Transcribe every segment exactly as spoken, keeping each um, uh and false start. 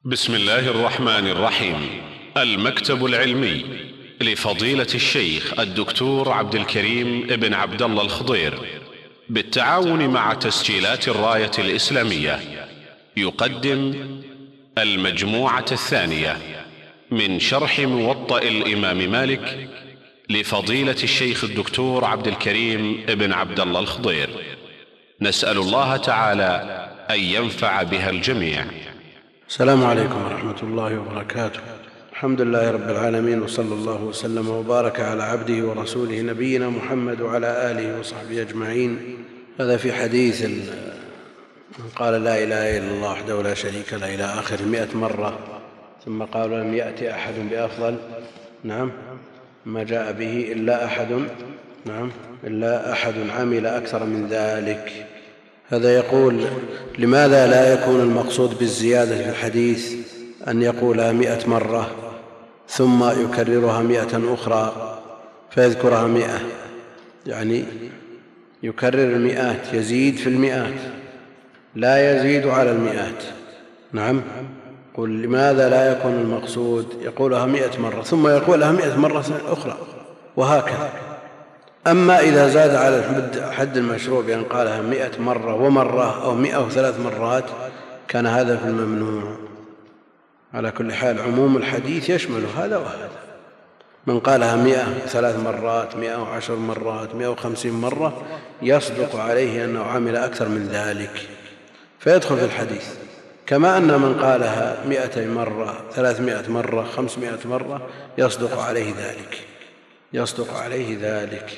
بسم الله الرحمن الرحيم. المكتب العلمي لفضيلة الشيخ الدكتور عبد الكريم ابن عبد الله الخضير بالتعاون مع تسجيلات الراية الإسلامية يقدم المجموعة الثانية من شرح موطأ الإمام مالك لفضيلة الشيخ الدكتور عبد الكريم ابن عبد الله الخضير. نسأل الله تعالى أن ينفع بها الجميع. السلام عليكم ورحمة الله وبركاته. الحمد لله رب العالمين، وصلى الله وسلم وبارك على عبده ورسوله نبينا محمد وعلى آله وصحبه أجمعين. هذا في حديث من قال لا إله إلا الله وحده لا شريك له إلى آخر مئة مرة، ثم قال لم يأتي أحد بأفضل نعم ما جاء به إلا أحد نعم إلا أحد عمل أكثر من ذلك. هذا يقول: لماذا لا يكون المقصود بالزيادة في الحديث أن يقولها مئة مرة ثم يكررها مئة أخرى فيذكرها مئة، يعني يكرر المئات، يزيد في المئات لا يزيد على المئات. نعم، قل لماذا لا يكون المقصود يقولها مئة مرة ثم يقولها مئة مرة أخرى وهكذا. أما إذا زاد على حد المشروع بأن قالها مئة مرة ومرة أو مئة وثلاث مرات كان هذا في الممنوع. على كل حال عموم الحديث يشمل هذا وهذا. من قالها مئة وثلاث مرات، مئة وعشر مرات، مئة وخمسين مرة يصدق عليه أنه عمل أكثر من ذلك فيدخل في الحديث، كما أن من قالها مئتي مرة، ثلاثمائة مرة، خمسمائة مرة يصدق عليه ذلك يصدق عليه ذلك.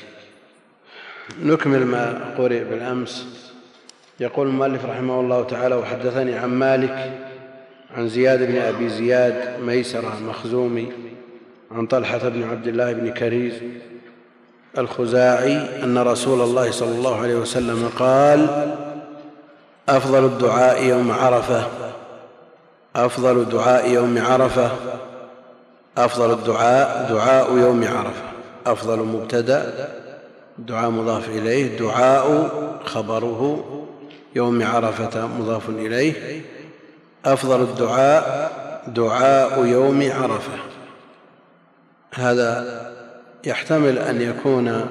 نكمل ما قرئ بالأمس. يقول المؤلف رحمه الله تعالى: وحدثني عن مالك عن زياد بن أبي زياد ميسرة المخزومي عن طلحة بن عبد الله بن كريز الخزاعي أن رسول الله صلى الله عليه وسلم قال: أفضل الدعاء يوم عرفة أفضل دعاء يوم عرفة أفضل الدعاء دعاء يوم عرفة. أفضل مبتدأ، دعاء مضاف إليه، دعاء خبره، يوم عرفة مضاف إليه. أفضل الدعاء دعاء يوم عرفة. هذا يحتمل أن يكون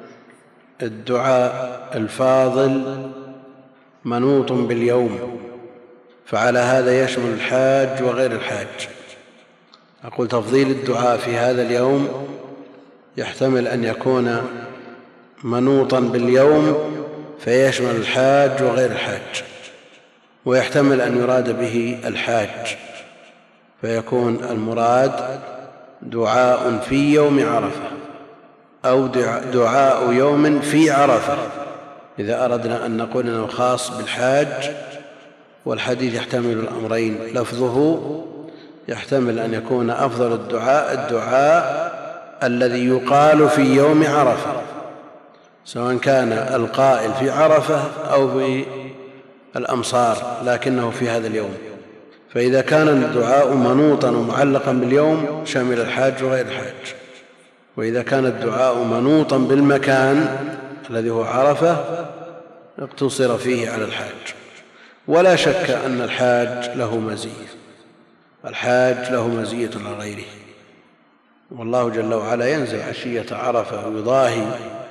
الدعاء الفاضل منوط باليوم، فعلى هذا يشمل الحاج وغير الحاج. أقول تفضيل الدعاء في هذا اليوم يحتمل أن يكون منوطا باليوم فيشمل الحاج وغير الحاج، ويحتمل أن يراد به الحاج فيكون المراد دعاء في يوم عرفة أو دعاء يوم في عرفة، إذا أردنا أن نقول أنه خاص بالحاج. والحديث يحتمل الأمرين، لفظه يحتمل أن يكون أفضل الدعاء الدعاء الذي يقال في يوم عرفة، سواء كان القائل في عرفة أو في الأمصار، لكنه في هذا اليوم. فإذا كان الدعاء منوطا ومعلقا باليوم شمل الحاج وغير الحاج، وإذا كان الدعاء منوطا بالمكان الذي هو عرفة اقتصر فيه على الحاج. ولا شك أن الحاج له مزية الحاج له مزية على غيره، والله جل وعلا ينزل عشية عرفة ويضاهي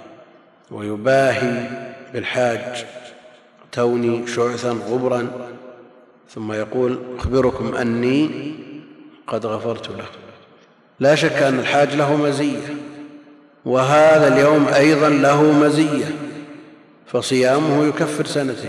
ويباهي بالحاج: توني شعثا غبرا، ثم يقول: أخبركم أني قد غفرت له. لا شك أن الحاج له مزية، وهذا اليوم أيضا له مزية، فصيامه يكفر سنتين.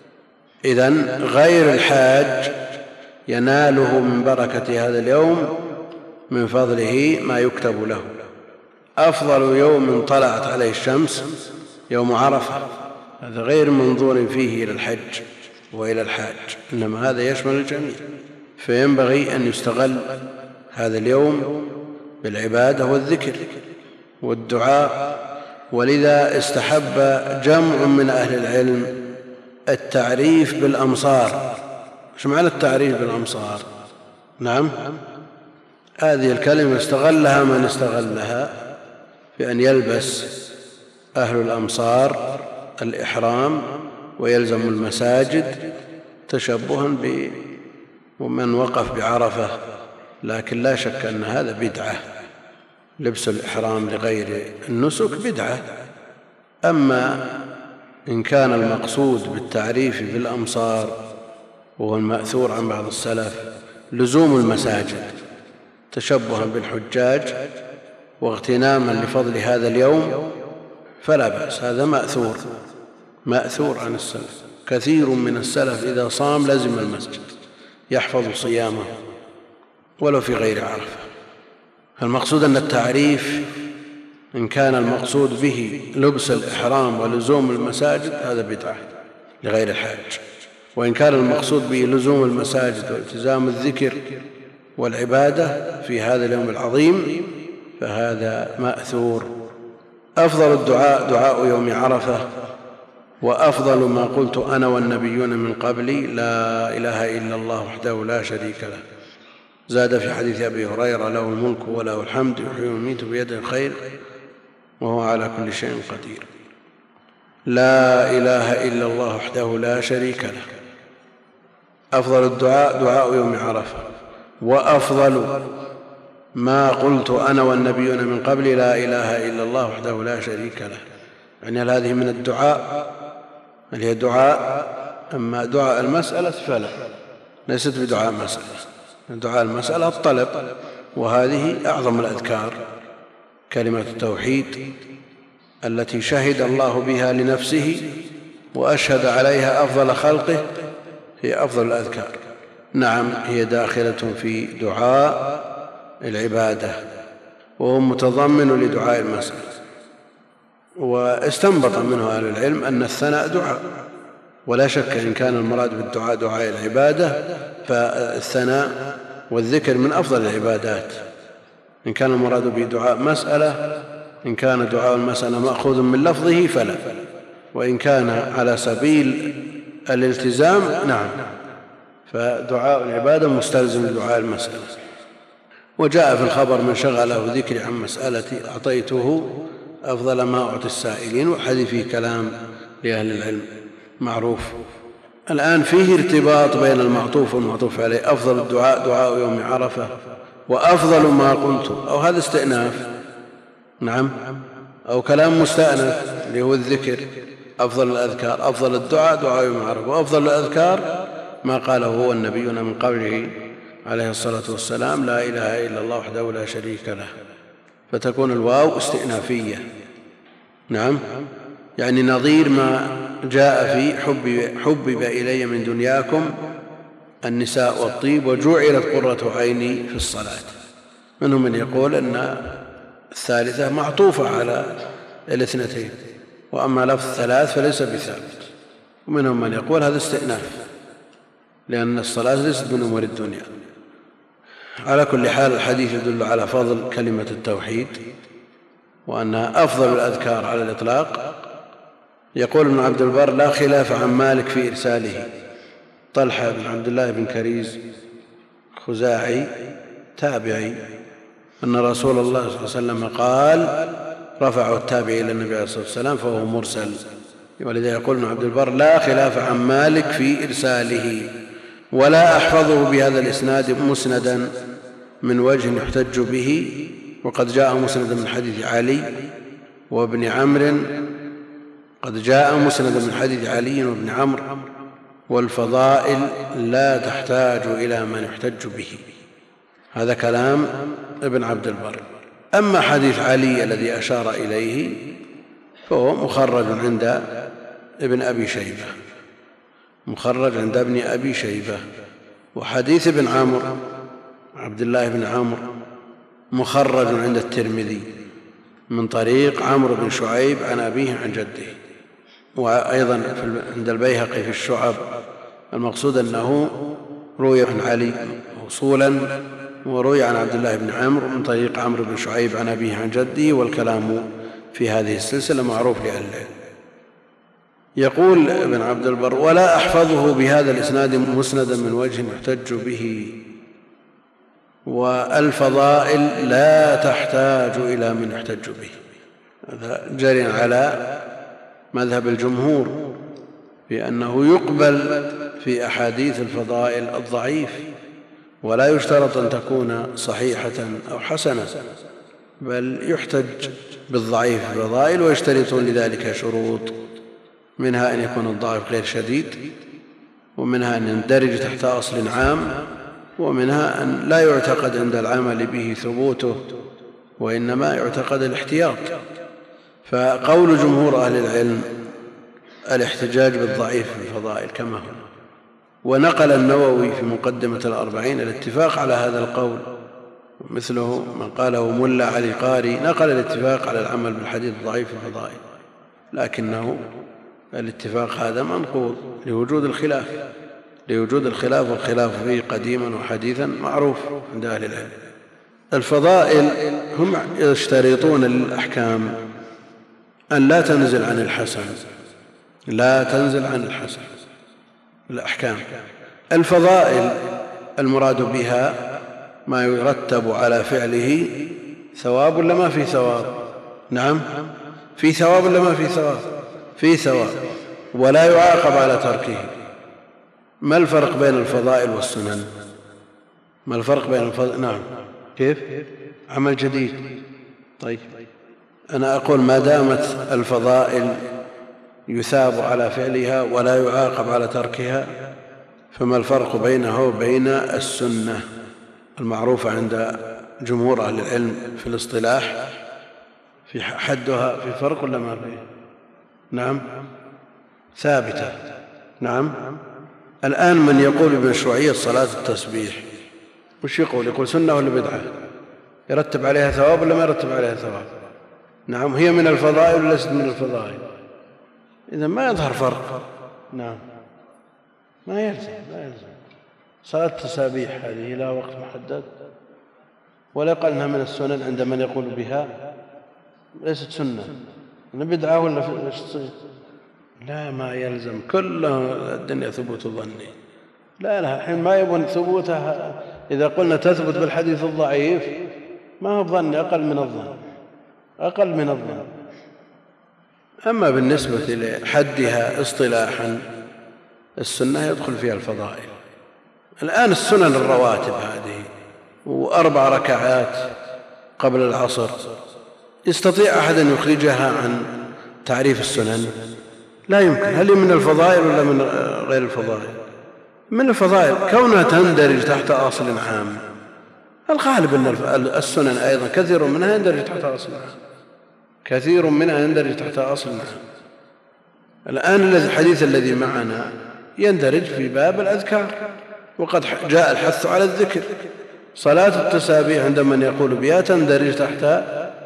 إذن غير الحاج يناله من بركة هذا اليوم من فضله ما يكتب له. أفضل يوم طلعت عليه الشمس يوم عرفة، هذا غير منظور فيه إلى الحج وإلى الحاج، إنما هذا يشمل الجميع. فينبغي أن يستغل هذا اليوم بالعبادة والذكر والدعاء. ولذا استحب جمع من أهل العلم التعريف بالأمصار. شو معنى التعريف بالأمصار؟ نعم، هذه الكلمة استغلها من استغلها بأن يلبس أهل الأمصار الإحرام ويلزم المساجد تشبها ومن وقف بعرفة، لكن لا شك أن هذا بدعة. لبس الإحرام لغير النسك بدعة. أما إن كان المقصود بالتعريف في الأمصار وهو المأثور عن بعض السلف لزوم المساجد تشبها بالحجاج واغتناما لفضل هذا اليوم فلا بأس، هذا مأثور مأثور عن السلف. كثير من السلف إذا صام لزم المسجد يحفظ صيامه ولو في غير عرفة. فالمقصود أن التعريف إن كان المقصود به لبس الإحرام ولزوم المساجد هذا بدعة لغير الحاج، وإن كان المقصود به لزوم المساجد والتزام الذكر والعبادة في هذا اليوم العظيم فهذا مأثور. أفضل الدعاء دعاء يوم عرفة، وأفضل ما قلت أنا والنبيون من قبلي لا إله إلا الله وحده لا شريك له. زاد في حديث أبي هريرة له الملك وله الحمد يحيي ويميت بيده الخير وهو على كل شيء قدير. لا إله إلا الله وحده لا شريك له. أفضل الدعاء دعاء يوم عرفة، وأفضل ما قلت أنا والنبيون من قبل لا إله إلا الله وحده لا شريك له. يعني هذه من الدعاء اللي هي دعاء، أما دعاء المسألة فلا، ليست بدعاء مسألة. دعاء المسألة الطلب، وهذه أعظم الأذكار كلمة التوحيد التي شهد الله بها لنفسه وأشهد عليها أفضل خلقه، هي أفضل الأذكار. نعم هي داخلة في دعاء العبادة وهو متضمن لدعاء المسألة. واستنبط منه أهل العلم أن الثناء دعاء، ولا شك إن كان المراد بالدعاء دعاء العبادة فالثناء والذكر من أفضل العبادات. إن كان المراد به دعاء مسألة، إن كان دعاء المسألة مأخوذ من لفظه فلا، وإن كان على سبيل الالتزام نعم فدعاء العبادة مستلزم لدعاء المسألة. وجاء في الخبر من شغله ذكري عن مسألتي أعطيته أفضل ما أعطي السائلين، والحديث فيه كلام لأهل العلم معروف. الآن فيه ارتباط بين المعطوف والمعطوف عليه. أفضل الدعاء دعاء يوم عرفة، وأفضل ما قلت، أو هذا استئناف نعم، أو كلام مستأنف اللي هو الذكر. أفضل الأذكار أفضل الدعاء دعاء يوم عرفة، وأفضل الأذكار ما قاله هو النبيون من قبله عليه الصلاة والسلام لا إله إلا الله وحده لا شريك له. فتكون الواو استئنافية نعم، يعني نظير ما جاء في حبب, حبب إلي من دنياكم النساء والطيب وجعلت قرة عيني في الصلاة. منهم من يقول أن الثالثة معطوفة على الاثنتين، وأما لفظ ثلاث فليس بثابت. ومنهم من يقول هذا استئناف لأن الصلاة ليست من أمور الدنيا. على كل حال الحديث يدل على فضل كلمة التوحيد وأنها أفضل الأذكار على الإطلاق. يقول ابن عبد البر لا خلاف عن مالك في إرساله. طلحة بن عبد الله بن كريز خزاعي تابعي أن رسول الله صلى الله عليه وسلم قال رفعه التابعي إلى النبي عليه الصلاة والسلام فهو مرسل. ولذا يقول ابن عبد البر لا خلاف عن مالك في إرساله، ولا أحفظه بهذا الإسناد مسندا من وجه يحتج به، وقد جاء مسندا من حديث علي وابن عمرو، قد جاء مسندا من حديث علي وابن عمرو، والفضائل لا تحتاج إلى من يحتج به. هذا كلام ابن عبد البر. أما حديث علي الذي أشار إليه فهو مخرج عند ابن أبي شيبة، مخرج عند ابن أبي شيبة. وحديث ابن عمرو عبد الله بن عمرو مخرج عند الترمذي من طريق عمرو بن شعيب عن أبيه عن جده، وأيضا عند البيهقي في الشعب. المقصود أنه روي عن علي وصولا، وروي عن عبد الله بن عمرو من طريق عمرو بن شعيب عن أبيه عن جده، والكلام في هذه السلسلة معروف لأهل العلم. يقول ابن عبد البر ولا أحفظه بهذا الإسناد مسندا من وجه يحتج به، والفضائل لا تحتاج إلى من يحتج به. هذا جري على مذهب الجمهور بأنه يقبل في أحاديث الفضائل الضعيف ولا يشترط أن تكون صحيحة أو حسنة، بل يحتج بالضعيف في الفضائل، ويشترطون لذلك شروط، منها أن يكون الضعف غير شديد، ومنها أن يندرج تحت أصل عام، ومنها أن لا يعتقد عند العمل به ثبوته، وإنما يعتقد الاحتياط. فقول جمهور أهل العلم الاحتجاج بالضعيف في الفضائل كما هو. ونقل النووي في مقدمة الأربعين الاتفاق على هذا القول، مثله من قاله ملا علي قاري نقل الاتفاق على العمل بالحديث الضعيف في الفضائل، لكنه الاتفاق هذا منقوض لوجود الخلاف لوجود الخلاف والخلاف فيه قديما وحديثا معروف عند أهل العلم. الفضائل هم يشترطون للأحكام أن لا تنزل عن الحسن لا تنزل عن الحسن الأحكام. الفضائل المراد بها ما يرتب على فعله ثواب ولا ما في ثواب؟ نعم، في ثواب ولا ما في ثواب؟ في ثواب، ولا يعاقب على تركه. ما الفرق بين الفضائل والسنن؟ ما الفرق بين الفضائل؟ نعم، كيف؟ عمل جديد. طيب، أنا أقول ما دامت الفضائل يثاب على فعلها ولا يعاقب على تركها، فما الفرق بينها وبين السنة المعروفة عند جمهور أهل العلم في الاصطلاح؟ في حدها في فرق ولا ما فيه؟ نعم، ثابتة. نعم. الآن من يقول بمشروعية صلاة التسبيح وش يقول؟ يقول سنة ولا بدعة؟ يرتب عليها ثواب ولا ما يرتب عليها ثواب؟ نعم، هي من الفضائل ولا ليست من الفضائل؟ إذا ما يظهر فرق. نعم، ما يلزم ما يلزم صلاة التسابيح هذه لها وقت محدد، ولا يقال انها من السنن عند من يقول بها ليست سنة. بدعة ولا في... لا، ما يلزم، كله الدنيا ثبوت ظني. لا لا حين ما يبون ثبوتها. إذا قلنا تثبت بالحديث الضعيف ما هو ظن، أقل من الظن أقل من الظن. أما بالنسبة لحدها اصطلاحا السنة يدخل فيها الفضائل. الآن السنن الرواتب هذه وأربع ركعات قبل العصر، يستطيع أحد أن يخرجها عن تعريف السنن؟ لا يمكن. هل هي من الفضائل ولا من غير الفضائل؟ من الفضائل، كونها تندرج تحت أصل عام. الغالب أن السنن أيضا كثير منها يندرج تحت أصل عام كثير منها يندرج تحت أصل عام. الآن الحديث الذي معنا يندرج في باب الأذكار، وقد جاء الحث على الذكر. صلاة التسابيح عند من يقول بها تندرج تحت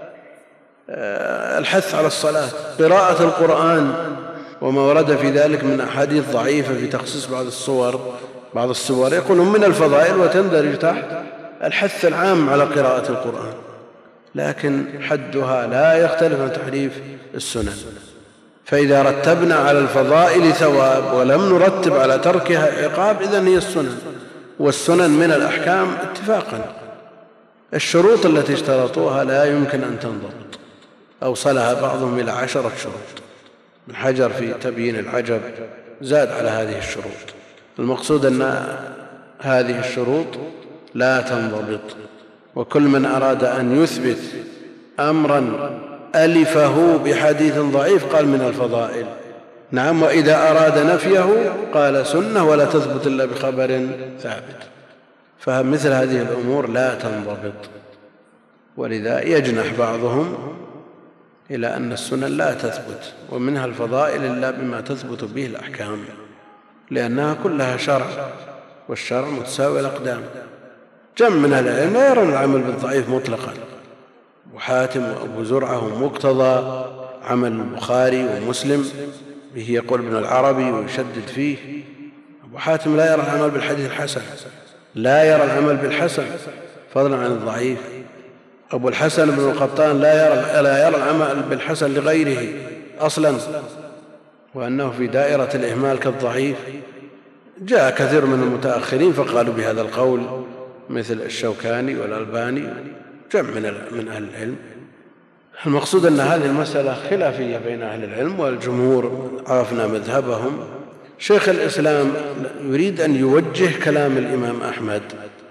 الحث على الصلاة. قراءة القرآن وما ورد في ذلك من أحاديث ضعيفة في تخصيص بعض الصور بعض السور يقولون من الفضائل وتندرج تحت الحث العام على قراءة القرآن، لكن حدها لا يختلف عن تحريف السنن. فإذا رتبنا على الفضائل ثواب ولم نرتب على تركها عقاب، إذن هي السنن، والسنن من الأحكام اتفاقا. الشروط التي اشترطوها لا يمكن أن تنضبط، أوصلها بعضهم إلى عشرة شروط. ابن حجر في تبيين العجب زاد على هذه الشروط. المقصود أن هذه الشروط لا تنضبط، وكل من أراد أن يثبت أمرا ألفه بحديث ضعيف قال من الفضائل. نعم، وإذا أراد نفيه قال سنة ولا تثبت إلا بخبر ثابت. فمثل هذه الأمور لا تنضبط، ولذا يجنح بعضهم إلى أن السنن لا تثبت ومنها الفضائل إلا بما تثبت به الأحكام، لأنها كلها شرع، والشرع متساوي الأقدام. جمع من العلم لا يرون العمل بالضعيف مطلقا، وحاتم وأبو زرعة ومقتضى عمل البخاري ومسلم به يقول ابن العربي ويشدد فيه. أبو حاتم لا يرى العمل بالحديث الحسن، لا يرى العمل بالحسن فضلا عن الضعيف. أبو الحسن بن القطان لا يرى, لا يرى العمل بالحسن لغيره أصلا، وأنه في دائرة الإهمال كالضعيف. جاء كثير من المتأخرين فقالوا بهذا القول مثل الشوكاني والألباني، جمع من أهل العلم. المقصود أن هذه المسألة خلافية بين أهل العلم، والجمهور عرفنا مذهبهم. شيخ الإسلام يريد أن يوجه كلام الإمام أحمد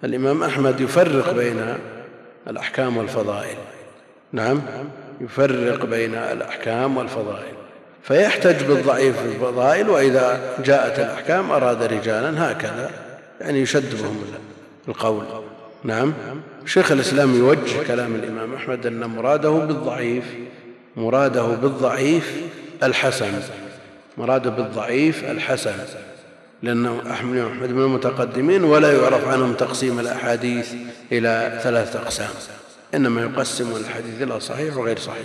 الإمام أحمد يفرق بين الأحكام والفضائل. نعم، يفرق بين الأحكام والفضائل، فيحتج بالضعيف في الفضائل، وإذا جاءت الأحكام أراد رجالا، هكذا يعني يشد بهم القول. نعم. شيخ الإسلام يوجه كلام الإمام أحمد أن مراده بالضعيف مراده بالضعيف الحسن مراده بالضعيف الحسن لأنه أحمد من المتقدمين ولا يعرف عنهم تقسيم الأحاديث إلى ثلاثة أقسام، إنما يقسم الحديث إلى صحيح وغير صحيح،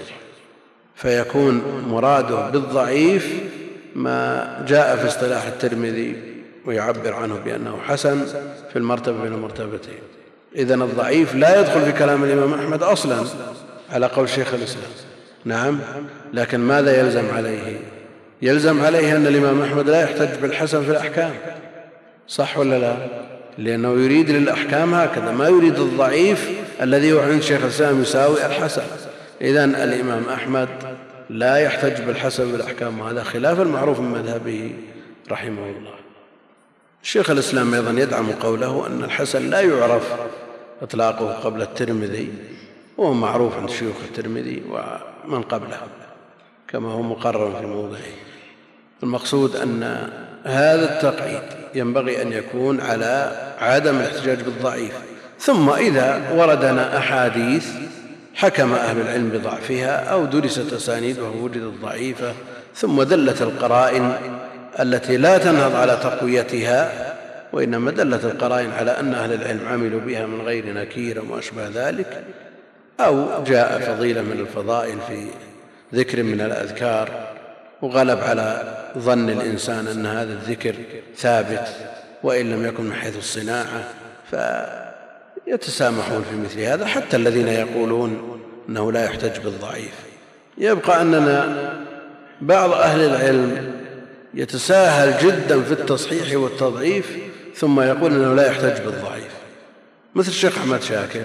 فيكون مراده بالضعيف ما جاء في اصطلاح الترمذي ويعبر عنه بأنه حسن في المرتبة بين المرتبتين. إذن الضعيف لا يدخل في كلام الإمام أحمد أصلا على قول شيخ الإسلام. نعم. لكن ماذا يلزم عليه؟ يلزم عليه أن الإمام أحمد لا يحتج بالحسن في الأحكام، صح ولا لا؟ لأنه يريد للأحكام هكذا، ما يريد الضعيف الذي هو عند شيخ الإسلام يساوي الحسن. إذن الإمام أحمد لا يحتج بالحسن في الأحكام، وهذا خلاف المعروف من مذهبه رحمه الله. شيخ الإسلام أيضا يدعم قوله أن الحسن لا يعرف إطلاقه قبل الترمذي، وهو معروف عند شيوخ الترمذي ومن قبله كما هو مقرر في موضعه. المقصود أن هذا التقعيد ينبغي أن يكون على عدم الاحتجاج بالضعيف، ثم إذا وردنا أحاديث حكم أهل العلم بضعفها أو درست أسانيدها ووجدت ضعيفة، ثم دلت القرائن التي لا تنهض على تقويتها، وإنما دلت القرائن على أن أهل العلم عملوا بها من غير نكير وما أشبه ذلك، أو جاء فضيلة من الفضائل في ذكر من الأذكار وغلب على ظن الإنسان أن هذا الذكر ثابت وإن لم يكن من حيث الصناعة، فيتسامحون في مثل هذا حتى الذين يقولون أنه لا يحتج بالضعيف. يبقى أننا بعض أهل العلم يتساهل جدا في التصحيح والتضعيف ثم يقول أنه لا يحتج بالضعيف، مثل الشيخ أحمد شاكر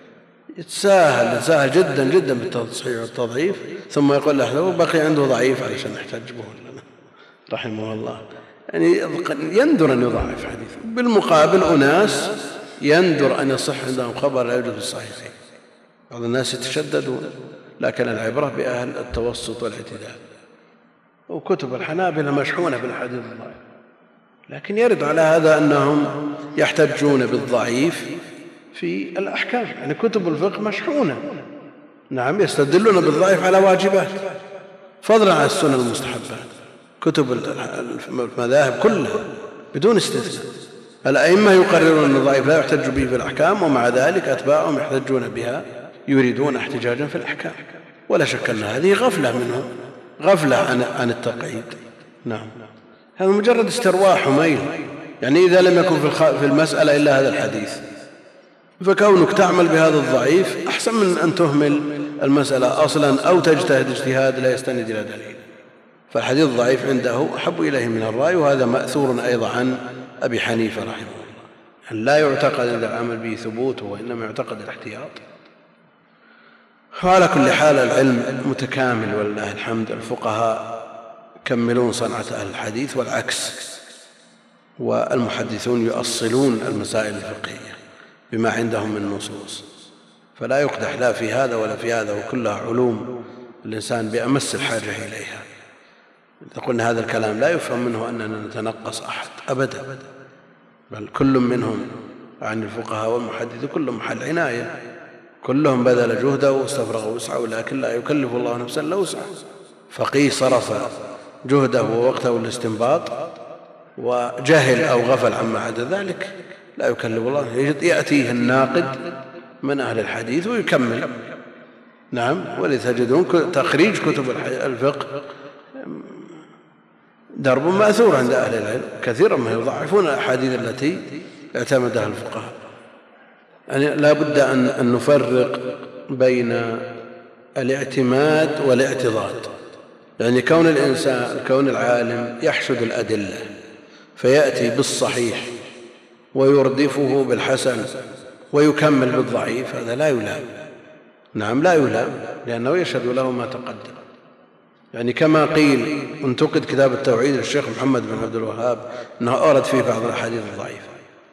يتساهل يتساهل جدا جدا بالتصحيح والتضعيف ثم يقول له بقي عنده ضعيف علشان نحتج به رحمه الله. يعني يندر أن يضعف حديث، بالمقابل أناس يندر أن يصح عندهم خبر لا يوجد في الصحيحين. بعض الناس يتشددون، لكن العبرة بأهل التوسط والاعتدال. وكتب الحنابلة مشحونة بالحديث الضعيف، لكن يرد على هذا أنهم يحتجون بالضعيف في الأحكام، يعني كتب الفقه مشحونة. نعم، يستدلون بالضعيف على واجبات فضلا عن السنن المستحبات. كتب المذاهب كلها بدون استثناء الأئمة يقررون أن الضعيف لا يحتج به في الأحكام، ومع ذلك أتباعهم يحتجون بها يريدون احتجاجا في الأحكام. ولا شك أن هذه غفلة منهم، غفلة عن عن التقعيد. نعم، هذا مجرد استرواح وميل، يعني إذا لم يكن في المسألة إلا هذا الحديث، فكونك تعمل بهذا الضعيف أحسن من أن تهمل المسألة أصلا أو تجتهد اجتهاد لا يستند إلى دليل. فالحديث الضعيف عنده أحب إليه من الرأي، وهذا مأثور أيضا عن أبي حنيفة رحمه الله، لا يعتقد عند العمل به ثبوته وإنما يعتقد الاحتياط. وعلى كل حال العلم متكامل ولله الحمد. الفقهاء يكملون صنعة أهل الحديث والعكس، والمحدثون يؤصلون المسائل الفقهية بما عندهم من نصوص، فلا يقدح لا في هذا ولا في هذا، وكلها علوم الإنسان بأمس الحاجة إليها. إذا قلنا هذا الكلام لا يفهم منه أننا نتنقص أحد أبدا، بل كل منهم عن الفقهاء والمحدثين كلهم محل عناية، كلهم بذل جهده واستفرغ وسعه، لكن لا يكلف الله نفسا الا وسعها. فقيه صرف جهده ووقته الاستنباط وجهل أو غفل عما عدا ذلك لا يكلف الله. يأتيه الناقد من أهل الحديث ويكمل. نعم، ولتجدون تخريج كتب الفقه درب مأثور عند أهل العلم، كثيرا ما يضعفون الأحاديث التي اعتمدها الفقهاء. يعني لا بد أن نفرق بين الاعتماد والاعتضاد. يعني كون الإنسان كون العالم يحشد الأدلة فيأتي بالصحيح ويردفه بالحسن ويكمل بالضعيف، هذا لا يلام. نعم، لا يلام، لأنه يشهد له ما تقدم. يعني كما قيل انتقد كتاب التوحيد للشيخ محمد بن عبد الوهاب أنه أورد فيه بعض الأحاديث الضعيفة،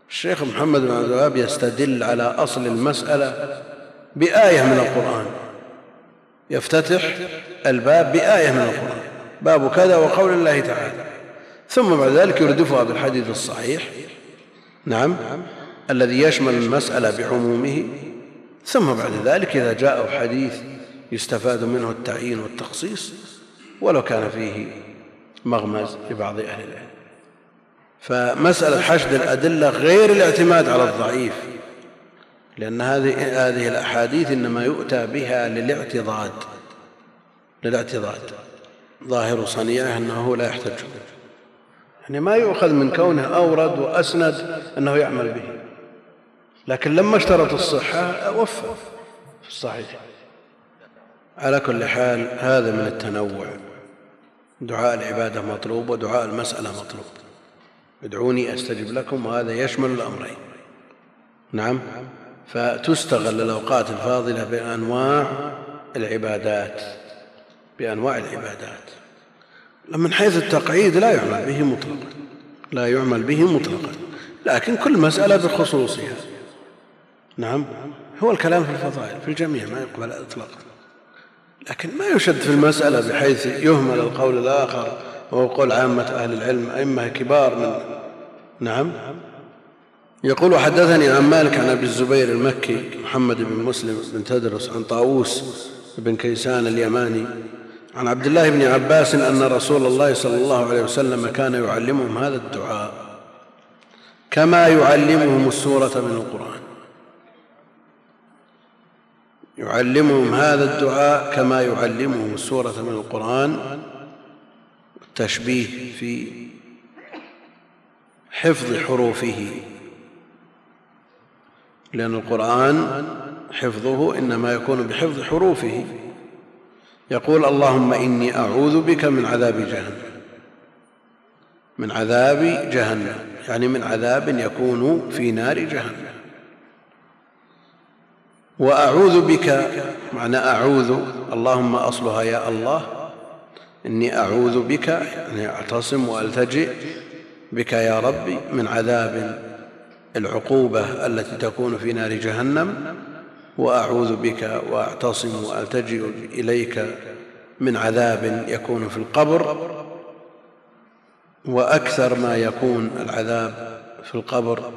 الشيخ محمد بن عبد الوهاب يستدل على أصل المسألة بآية من القرآن، يفتتح الباب بآية من القرآن، باب كذا وقول الله تعالى، ثم بعد ذلك يردفها بالحديث الصحيح، نعم، الذي يشمل المسألة بعمومه، ثم بعد ذلك إذا جاء حديث يستفاد منه التعيين والتخصيص ولو كان فيه مغمز لبعض أهل العلم. فمسألة حشد الأدلة غير الاعتماد على الضعيف، لأن هذه هذه الأحاديث إنما يؤتى بها للاعتضاد للاعتضاد ظاهر صنيعه أنه لا يحتج، يعني ما يؤخذ من كونه أورد وأسند أنه يعمل به، لكن لما اشترط الصحة وفى في الصحيح. على كل حال هذا من التنوع، دعاء العبادة مطلوب ودعاء المسألة مطلوب، ادعوني أستجب لكم، وهذا يشمل الأمرين، نعم. فتستغل الأوقات الفاضلة بأنواع العبادات بأنواع العبادات من حيث التقعيد لا يعمل به مطلقا لا يعمل به مطلقا لكن كل مسألة بخصوصها، نعم. هو الكلام في الفضائل في الجميع ما يقبل إطلاقا، لكن ما يشد في المسألة بحيث يهمل القول الآخر وهو قول عامة أهل العلم أئمة كبار من، نعم. يقول حدثني عن مالك عن أبي الزبير المكي محمد بن مسلم بن تدرس عن طاووس بن كيسان اليماني عن عبد الله بن عباس أن رسول الله صلى الله عليه وسلم كان يعلمهم هذا الدعاء كما يعلمهم السورة من القرآن يعلمهم هذا الدعاء كما يعلمهم السورة من القرآن، التشبيه في حفظ حروفه، لأن القرآن حفظه إنما يكون بحفظ حروفه. يقول اللهم إني أعوذ بك من عذاب جهنم من عذاب جهنم يعني من عذاب يكون في نار جهنم، وأعوذ بك معنى أعوذ اللهم أصلها يا الله إني أعوذ بك يعني أعتصم وألتجئ بك يا ربي من عذاب العقوبة التي تكون في نار جهنم، وأعوذ بك وأعتصم وألتجئ إليك من عذاب يكون في القبر، وأكثر ما يكون العذاب في القبر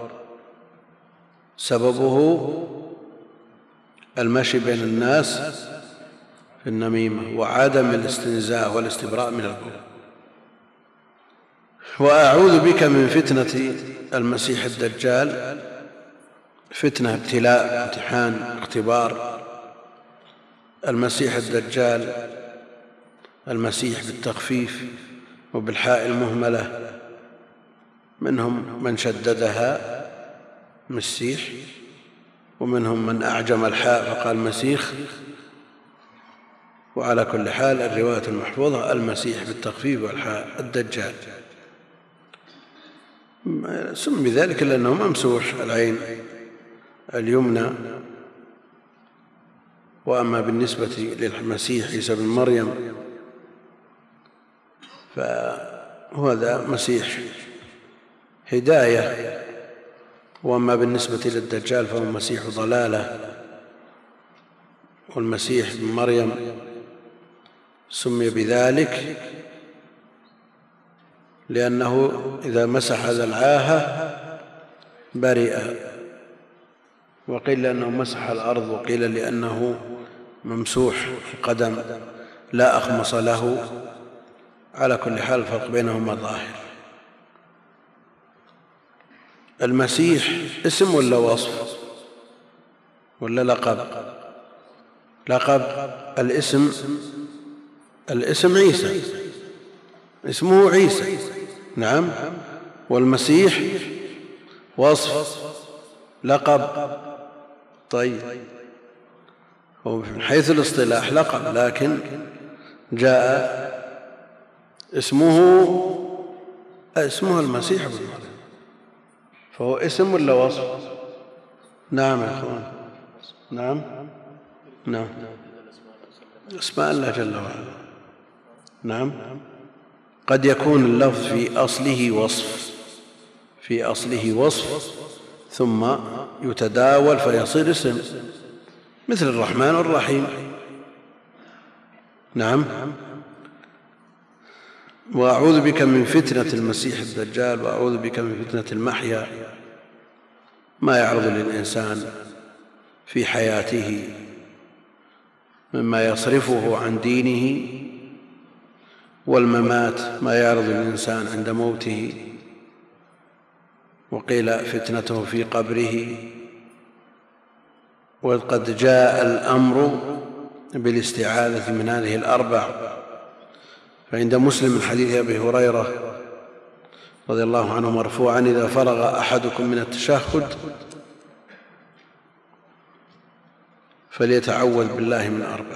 سببه المشي بين الناس في النميمة وعدم الاستنزاء والاستبراء من البول. وأعوذ بك من فتنة المسيح الدجال، فتنة ابتلاء امتحان اختبار، المسيح الدجال المسيح بالتخفيف وبالحاء المهملة، منهم من شددها مسيح ومنهم من أعجم الحاء فقال مسيخ، وعلى كل حال الرواية المحفوظة المسيح بالتخفيف والحاء الدجال، سمي ذلك لأنه ممسوح العين اليمنى. وأما بالنسبة للمسيح عيسى بن مريم فهذا مسيح هداية، وأما بالنسبة للدجال فهو مسيح ضلالة. والمسيح بن مريم سمي بذلك لأنه إذا مسح ذلعاها برئ، وقيل لأنه مسح الأرض، وقيل لأنه ممسوح القدم لا أخمص له. على كل حال الفرق بينهما ظاهر. المسيح اسم ولا وصف ولا لقب؟ لقب. الاسم الاسم عيسى، اسمه عيسى، نعم. والمسيح وصف لقب. طيب، هو من حيث الاصطلاح لقب، لكن جاء اسمه اسمه المسيح ابن مريم، فهو اسم ولا وصف؟ نعم يا اخوان، نعم نعم، اسماء الله جل وعلا. نعم، قد يكون اللفظ في أصله وصف في أصله وصف ثم يتداول فيصير اسم، مثل الرحمن والرحيم. نعم. وأعوذ بك من فتنة المسيح الدجال، وأعوذ بك من فتنة المحيا، ما يعرض للإنسان في حياته مما يصرفه عن دينه، والممات ما يعرض للإنسان عند موته، وقيل فتنته في قبره. وقد جاء الأمر بالاستعاذة من هذه الأربع، فعند مسلم من حديث أبي هريرة رضي الله عنه مرفوعا: إذا فرغ أحدكم من التشهد فليتعوذ بالله من أربع،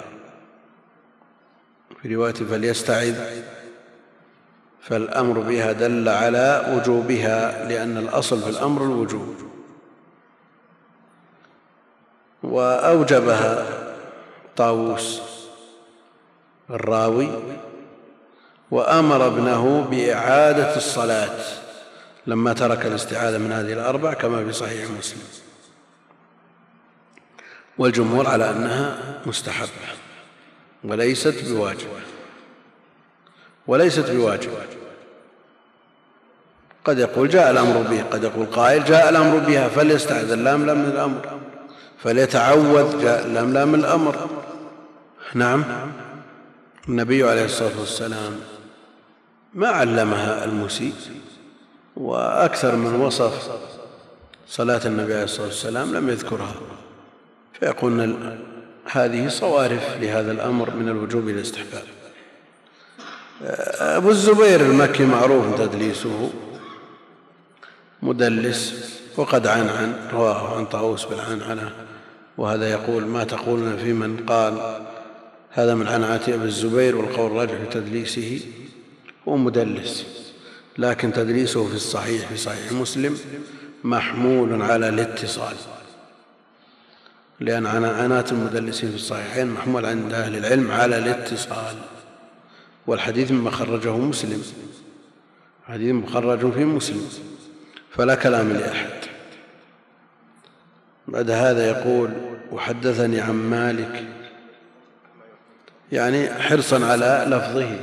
في رواية فليستعذ، فالأمر بها دل على وجوبها، لأن الأصل في الأمر الوجوب، وأوجبها طاووس الراوي، وأمر ابنه بإعادة الصلاة لما ترك الاستعاذة من هذه الأربع، كما في صحيح مسلم. والجمهور على أنها مستحبة وليست بواجب وليست بواجب قد يقول جاء الأمر به، قد يقول قائل جاء الأمر بها فليستعذ، اللام لام من الأمر، فليتعوذ، جاء اللام لام من الأمر. نعم. النبي عليه الصلاة والسلام ما علمها المسيء، وأكثر من وصف صلاة النبي عليه الصلاة والسلام لم يذكرها، فيقولون هذه صوارف لهذا الأمر من الوجوب إلى الاستحباب. أبو الزبير المكي معروف تدليسه، مدلس، وقد عنعن، رواه عن طاووس بالعنعنة، وهذا يقول: ما تقولون في من قال هذا من عنعنة أبي الزبير؟ والقول الراجح في تدليسه هو مدلس، لكن تدليسه في الصحيح في صحيح مسلم محمول على الاتصال، لأن عنعنات المدلسين في الصحيحين محمول عند أهل العلم على الاتصال، والحديث مما خرجه مسلم، حديث مخرج في مسلم، فلا كلام لأحد. بعد هذا يقول: وحدثني عن مالك، يعني حرصا على لفظه،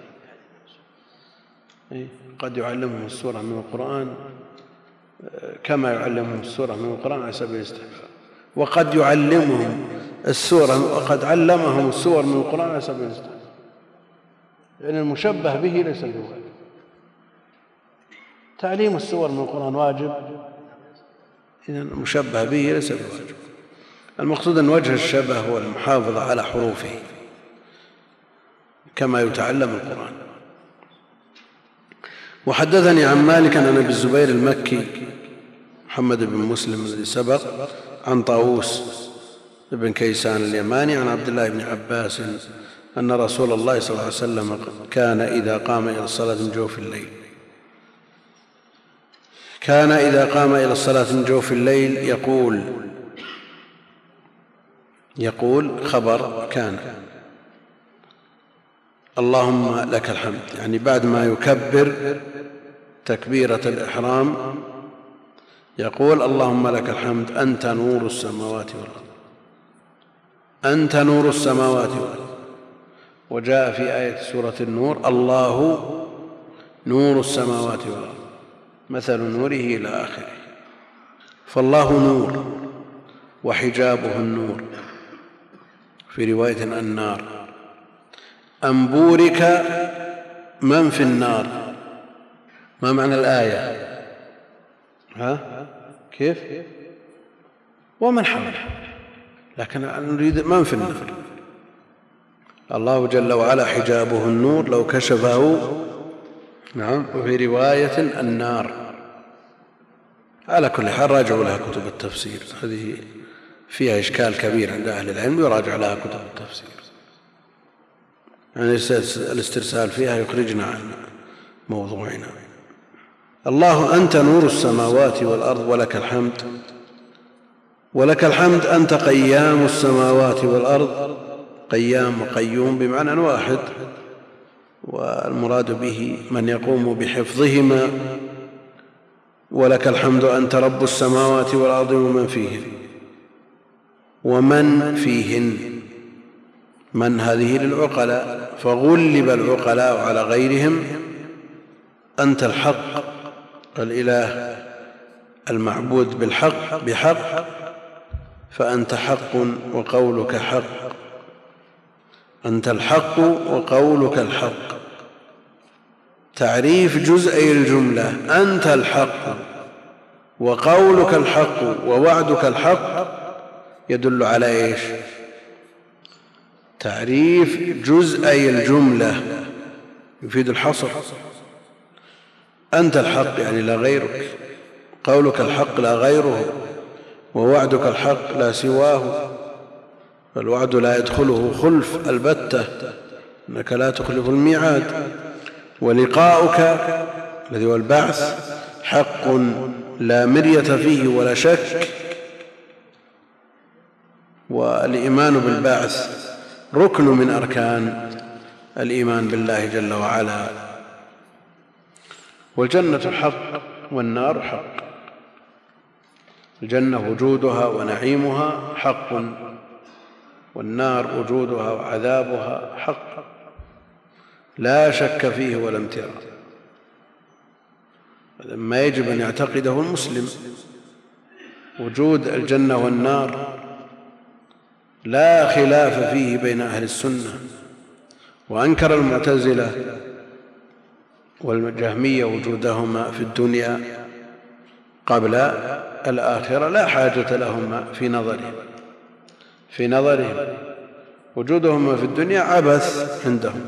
قد يعلمهم السورة من القرآن كما يعلمهم السورة من القرآن على سبيل الاستحباب، وقد يعلمهم السورة وقد علمهم السور من القرآن على سبيل الاستحباب، يعني المشبه به ليس بواجب. تعليم السور من القرآن واجب، إذن المشبه به ليس بواجب. المقصود أن وجه الشبه هو المحافظة على حروفه كما يتعلم القرآن. وحدثني عن مالك عن أبي الزبير المكي محمد بن مسلم الذي سبق، عن طاووس بن كيسان اليماني عن عبد الله بن عباس أن رسول الله صلى الله عليه وسلم كان إذا قام إلى الصلاة من جوف الليل كان إذا قام إلى الصلاة من جوف الليل يقول يقول خبر كان: اللهم لك الحمد، يعني بعد ما يكبر تكبيرة الإحرام يقول: اللهم لك الحمد أنت نور السماوات والأرض، أنت نور السماوات والأرض. وجاء في آية سورة النور: الله نور السماوات والأرض مثل نوره إلى آخره. فالله نور وحجابه النور، في رواية النار. أن بورك من في النار. ما معنى الآية؟ ها كيف؟ ومن حوله، لكن نريد من في النار. الله جل وعلا حجابه النور لو كشفه. نعم. وفي رواية النار. على كل حال راجعوا لها كتب التفسير، هذه فيها إشكال كبير عند أهل العلم، يراجع لها كتب التفسير، يعني الاسترسال فيها يخرجنا عن موضوعنا. الله أنت نور السماوات والأرض ولك الحمد، ولك الحمد أنت قيام السماوات والأرض. قيام وقيوم بمعنى واحد، والمراد به من يقوم بحفظهما ولك الحمد أنت رب السماوات والأرض ومن فيهن ومن فيهن. من هذه للعقلاء، فغلب العقلاء على غيرهم. أنت الحق الإله المعبود بالحق بحق، فأنت حق وقولك حق. أنت الحق وقولك الحق. تعريف جزئي الجملة أنت الحق وقولك الحق ووعدك الحق يدل على إيش؟ تعريف جزئي الجملة يفيد الحصر. أنت الحق يعني لا غيرك، قولك الحق لا غيره، ووعدك الحق لا سواه، فالوعد لا يدخله خلف البتة، إنك لا تخلف الميعاد. ولقاؤك الذي هو البعث حق لا مرية فيه ولا شك. والإيمان بالبعث ركن من أركان الإيمان بالله جل وعلا. والجنة حق والنار حق. الجنة وجودها ونعيمها حق، والنار وجودها وعذابها حق لا شك فيه ولا امتراء. هذا ما يجب أن يعتقده المسلم، وجود الجنة والنار لا خلاف فيه بين أهل السنة. وأنكر المعتزلة والجهمية وجودهما في الدنيا قبل الآخرة، لا حاجة لهما في نظرهم في نظرهم وجودهما في الدنيا عبث عندهم.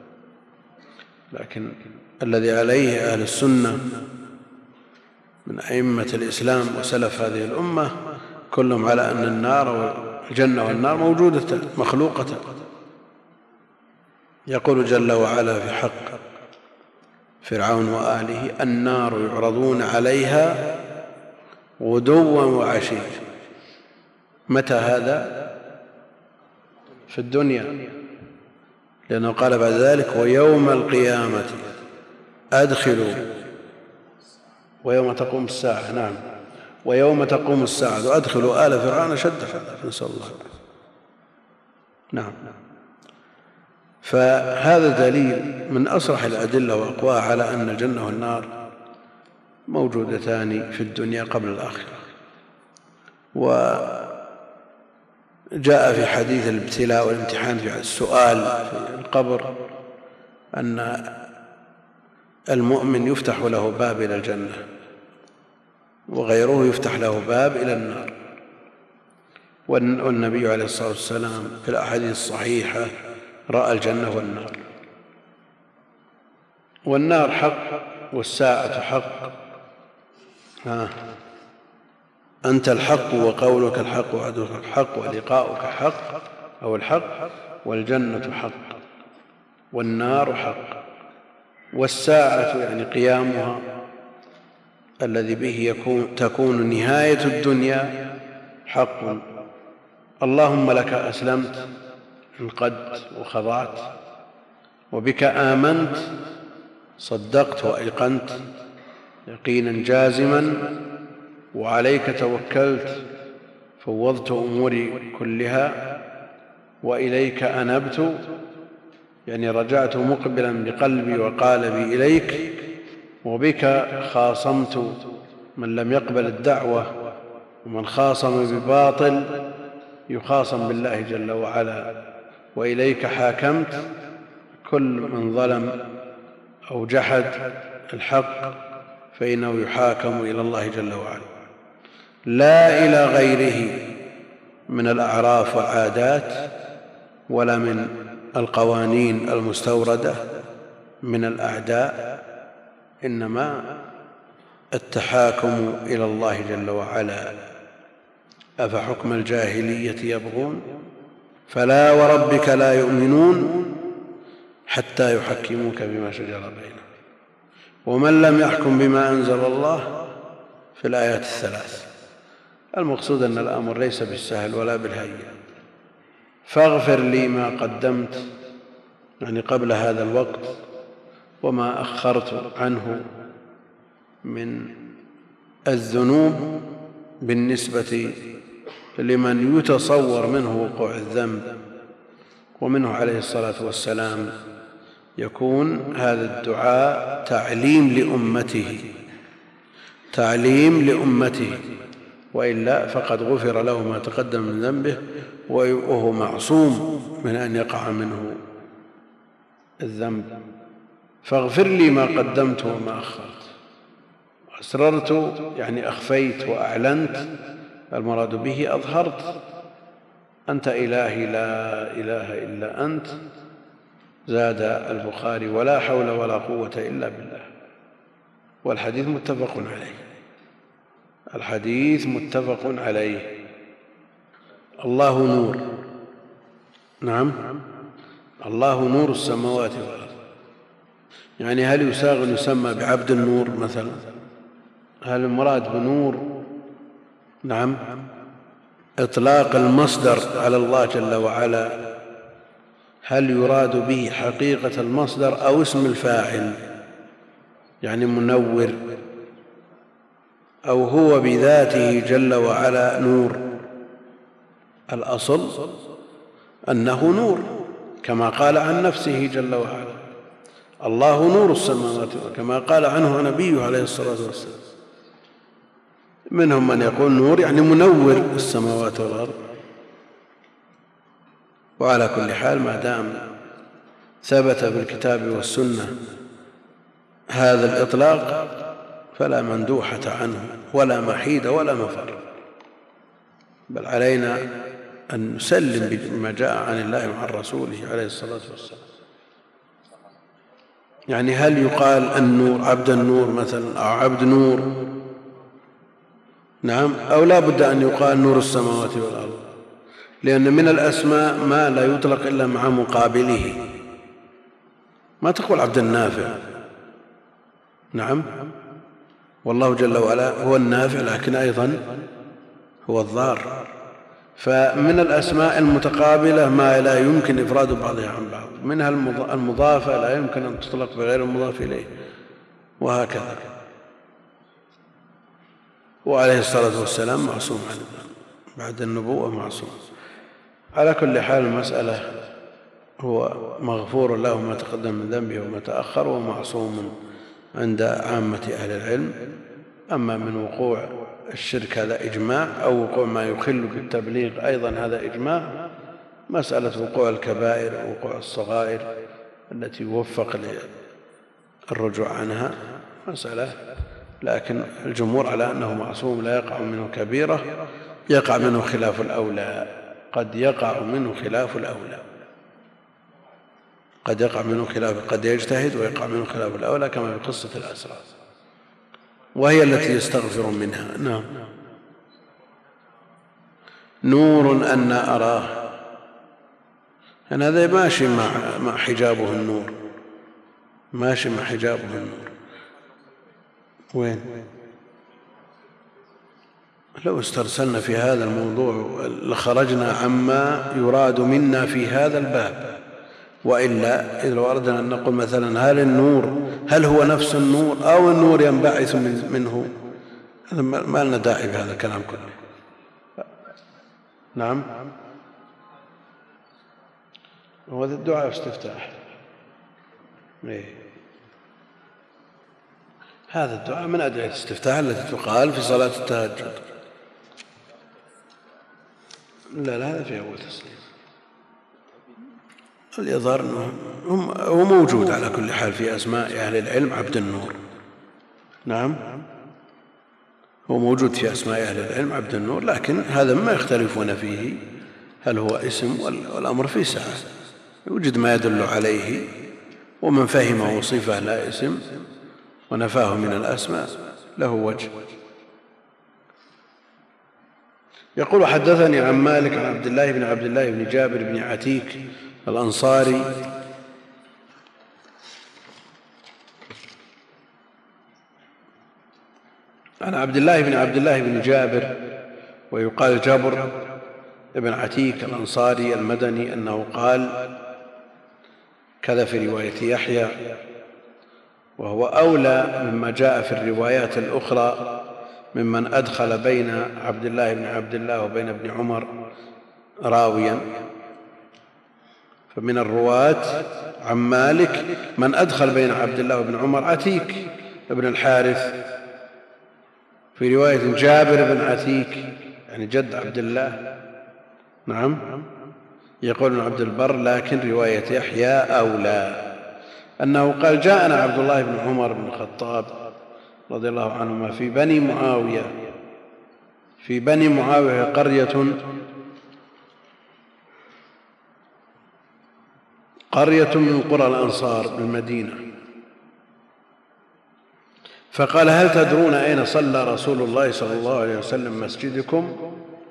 لكن الذي عليه أهل السنة من أئمة الإسلام وسلف هذه الأمة كلهم على أن النار والجنة والنار موجودة مخلوقة. يقول جل وعلا في حق فرعون وآله النار يعرضون عليها غدوا وعشيا. متى هذا؟ في الدنيا، لأنه قال بعد ذلك ويوم القيامة أدخلوا، ويوم تقوم الساعة. نعم، ويوم تقوم الساعة وأدخلوا آل فرعون شد العذاب، نسأل الله. نعم. فهذا دليل من أصرح الأدلة وأقواها على أن الجنة والنار موجودتان في الدنيا قبل الآخرة. وجاء في حديث الابتلاء والامتحان في السؤال في القبر أن المؤمن يفتح له باب إلى الجنة وغيره يفتح له باب إلى النار. والنبي عليه الصلاة والسلام في الأحاديث الصحيحة رأى الجنة والنار. والنار حق والساعة حق. ها أنت الحق وقولك الحق ووعدك الحق ولقاؤك حق أو الحق، والجنة حق والنار حق. والساعة يعني قيامها الذي به يكون تكون نهاية الدنيا حق. اللهم لك أسلمت، انقدت وخضعت، وبك آمنت، صدقت وأيقنت يقينا جازما، وعليك توكلت، فوضت أموري كلها، وإليك أنبت، يعني رجعت مقبلا بقلبي وقالبي إليك، وبك خاصمت من لم يقبل الدعوة، ومن خاصم بباطل يخاصم بالله جل وعلا، وإليك حاكمت، كل من ظلم أو جحد الحق فإنه يحاكم إلى الله جل وعلا، لا إلى غيره من الأعراف والعادات ولا من القوانين المستوردة من الأعداء، إنما التحاكم إلى الله جل وعلا. أفحكم الجاهلية يبغون فلا وربك لا يؤمنون حتى يحكموك بما شجر بينهم ومن لم يحكم بما أنزل الله في الآيات الثلاث. المقصود أن الأمر ليس بالسهل ولا بالهين. فاغفر لي ما قدمت يعني قبل هذا الوقت وما أخرت عنه من الذنوب بالنسبة لمن يتصور منه وقوع الذنب، ومنه عليه الصلاة والسلام يكون هذا الدعاء تعليم لأمته تعليم لأمته وإلا فقد غفر له ما تقدم من ذنبه وهو معصوم من أن يقع منه الذنب. فاغفر لي ما قدمت وما أخرت. أسررت يعني أخفيت وأعلنت، المراد به أظهرت. أنت إلهي لا إله إلا أنت. زاد البخاري ولا حول ولا قوة إلا بالله. والحديث متفق عليه الحديث متفق عليه. الله نور. نعم، الله نور السماوات والأرض. يعني هل يساغ أن يسمى بعبد النور مثلا؟ هل المراد بنور؟ نعم، إطلاق المصدر على الله جل وعلا هل يراد به حقيقة المصدر أو اسم الفاعل، يعني منور، أو هو بذاته جل وعلا نور؟ الأصل أنه نور كما قال عن نفسه جل وعلا: الله نور السماوات، كما قال عنه نبيه عليه الصلاة والسلام. منهم من يقول نور يعني منور السماوات والأرض. وعلى كل حال ما دام ثبت بالكتاب والسنة هذا الإطلاق فلا مندوحة عنه ولا محيد ولا مفر، بل علينا أن نسلم بما جاء عن الله وعن رسوله عليه الصلاة والسلام. يعني هل يقال النور عبد النور مثلا أو عبد نور؟ نعم، أو لا بد أن يقال نور السماوات والأرض، لأن من الأسماء ما لا يطلق إلا مع مقابله. ما تقول عبد النافع. نعم، والله جل وعلا هو النافع لكن أيضا هو الضار. فمن الأسماء المتقابلة ما لا يمكن إفراد بعضها عن بعض، منها المضافة لا يمكن أن تطلق بغير المضاف إليه، وهكذا. وعليه الصلاة والسلام معصوم عن الذنب، بعد النبوة معصوم. على كل حال المسألة هو مغفور له ما تقدم من ذنبه وما تأخر، ومعصوم عند عامة أهل العلم. أما من وقوع الشرك هذا إجماع، أو وقوع ما يخل بالتبليغ أيضا هذا إجماع. مسألة وقوع الكبائر ووقوع الصغائر التي يوفق للرجوع عنها مسألة، لكن الجمهور على أنه معصوم لا يقع منه كبيرة، يقع منه خلاف الأولى. قد يقع منه خلاف الأولى، قد يقع منه خلاف، قد يجتهد ويقع منه خلاف الأولى، كما في قصة الأسرى، وهي التي يستغفر منها. نعم. نور أن أراه، يعني هذا ماشي مع مع حجابه النور، ماشي مع حجابه النور. وين؟ لو استرسلنا في هذا الموضوع لخرجنا عما يراد منا في هذا الباب. وإلا إذا لو أردنا أن نقول مثلا هل النور هل هو نفس النور أو النور ينبعث منه، هذا ما لنا داعي بهذا الكلام كله. نعم، هو الدعاء استفتاح. إيه؟ هذا الدعاء من أدعية الاستفتاح التي تقال في صلاة التهجد. لا لا، هذا في أول تسليم. اليظهر أنه هو موجود على كل حال في أسماء أهل العلم عبد النور. نعم، هو موجود في أسماء أهل العلم عبد النور، لكن هذا ما يختلفون فيه، هل هو اسم والأمر في سعة. يوجد ما يدل عليه، ومن فهمه صفة لا اسم ونفاه من الأسماء له وجه. يقول: حدثني عن مالك عن عبد الله بن عبد الله بن جابر بن عتيك الأنصاري عن عبد الله بن عبد الله بن جابر، ويقال جابر بن عتيك الأنصاري المدني، أنه قال كذا في رواية يحيى، وهو أولى مما جاء في الروايات الأخرى ممن أدخل بين عبد الله بن عبد الله وبين ابن عمر راويا. فمن الرواة عن مالك من أدخل بين عبد الله وابن عمر عتيك ابن الحارث، في رواية جابر بن عتيك يعني جد عبد الله. نعم. يقول ابن عبد البر لكن رواية يحيى أولى، أنه قال جاءنا عبد الله بن عمر بن الخطاب رضي الله عنهما في بني معاوية في بني معاوية قرية قرية من قرى الأنصار بالمدينة، فقال هل تدرون أين صلى رسول الله صلى الله عليه وسلم مسجدكم؟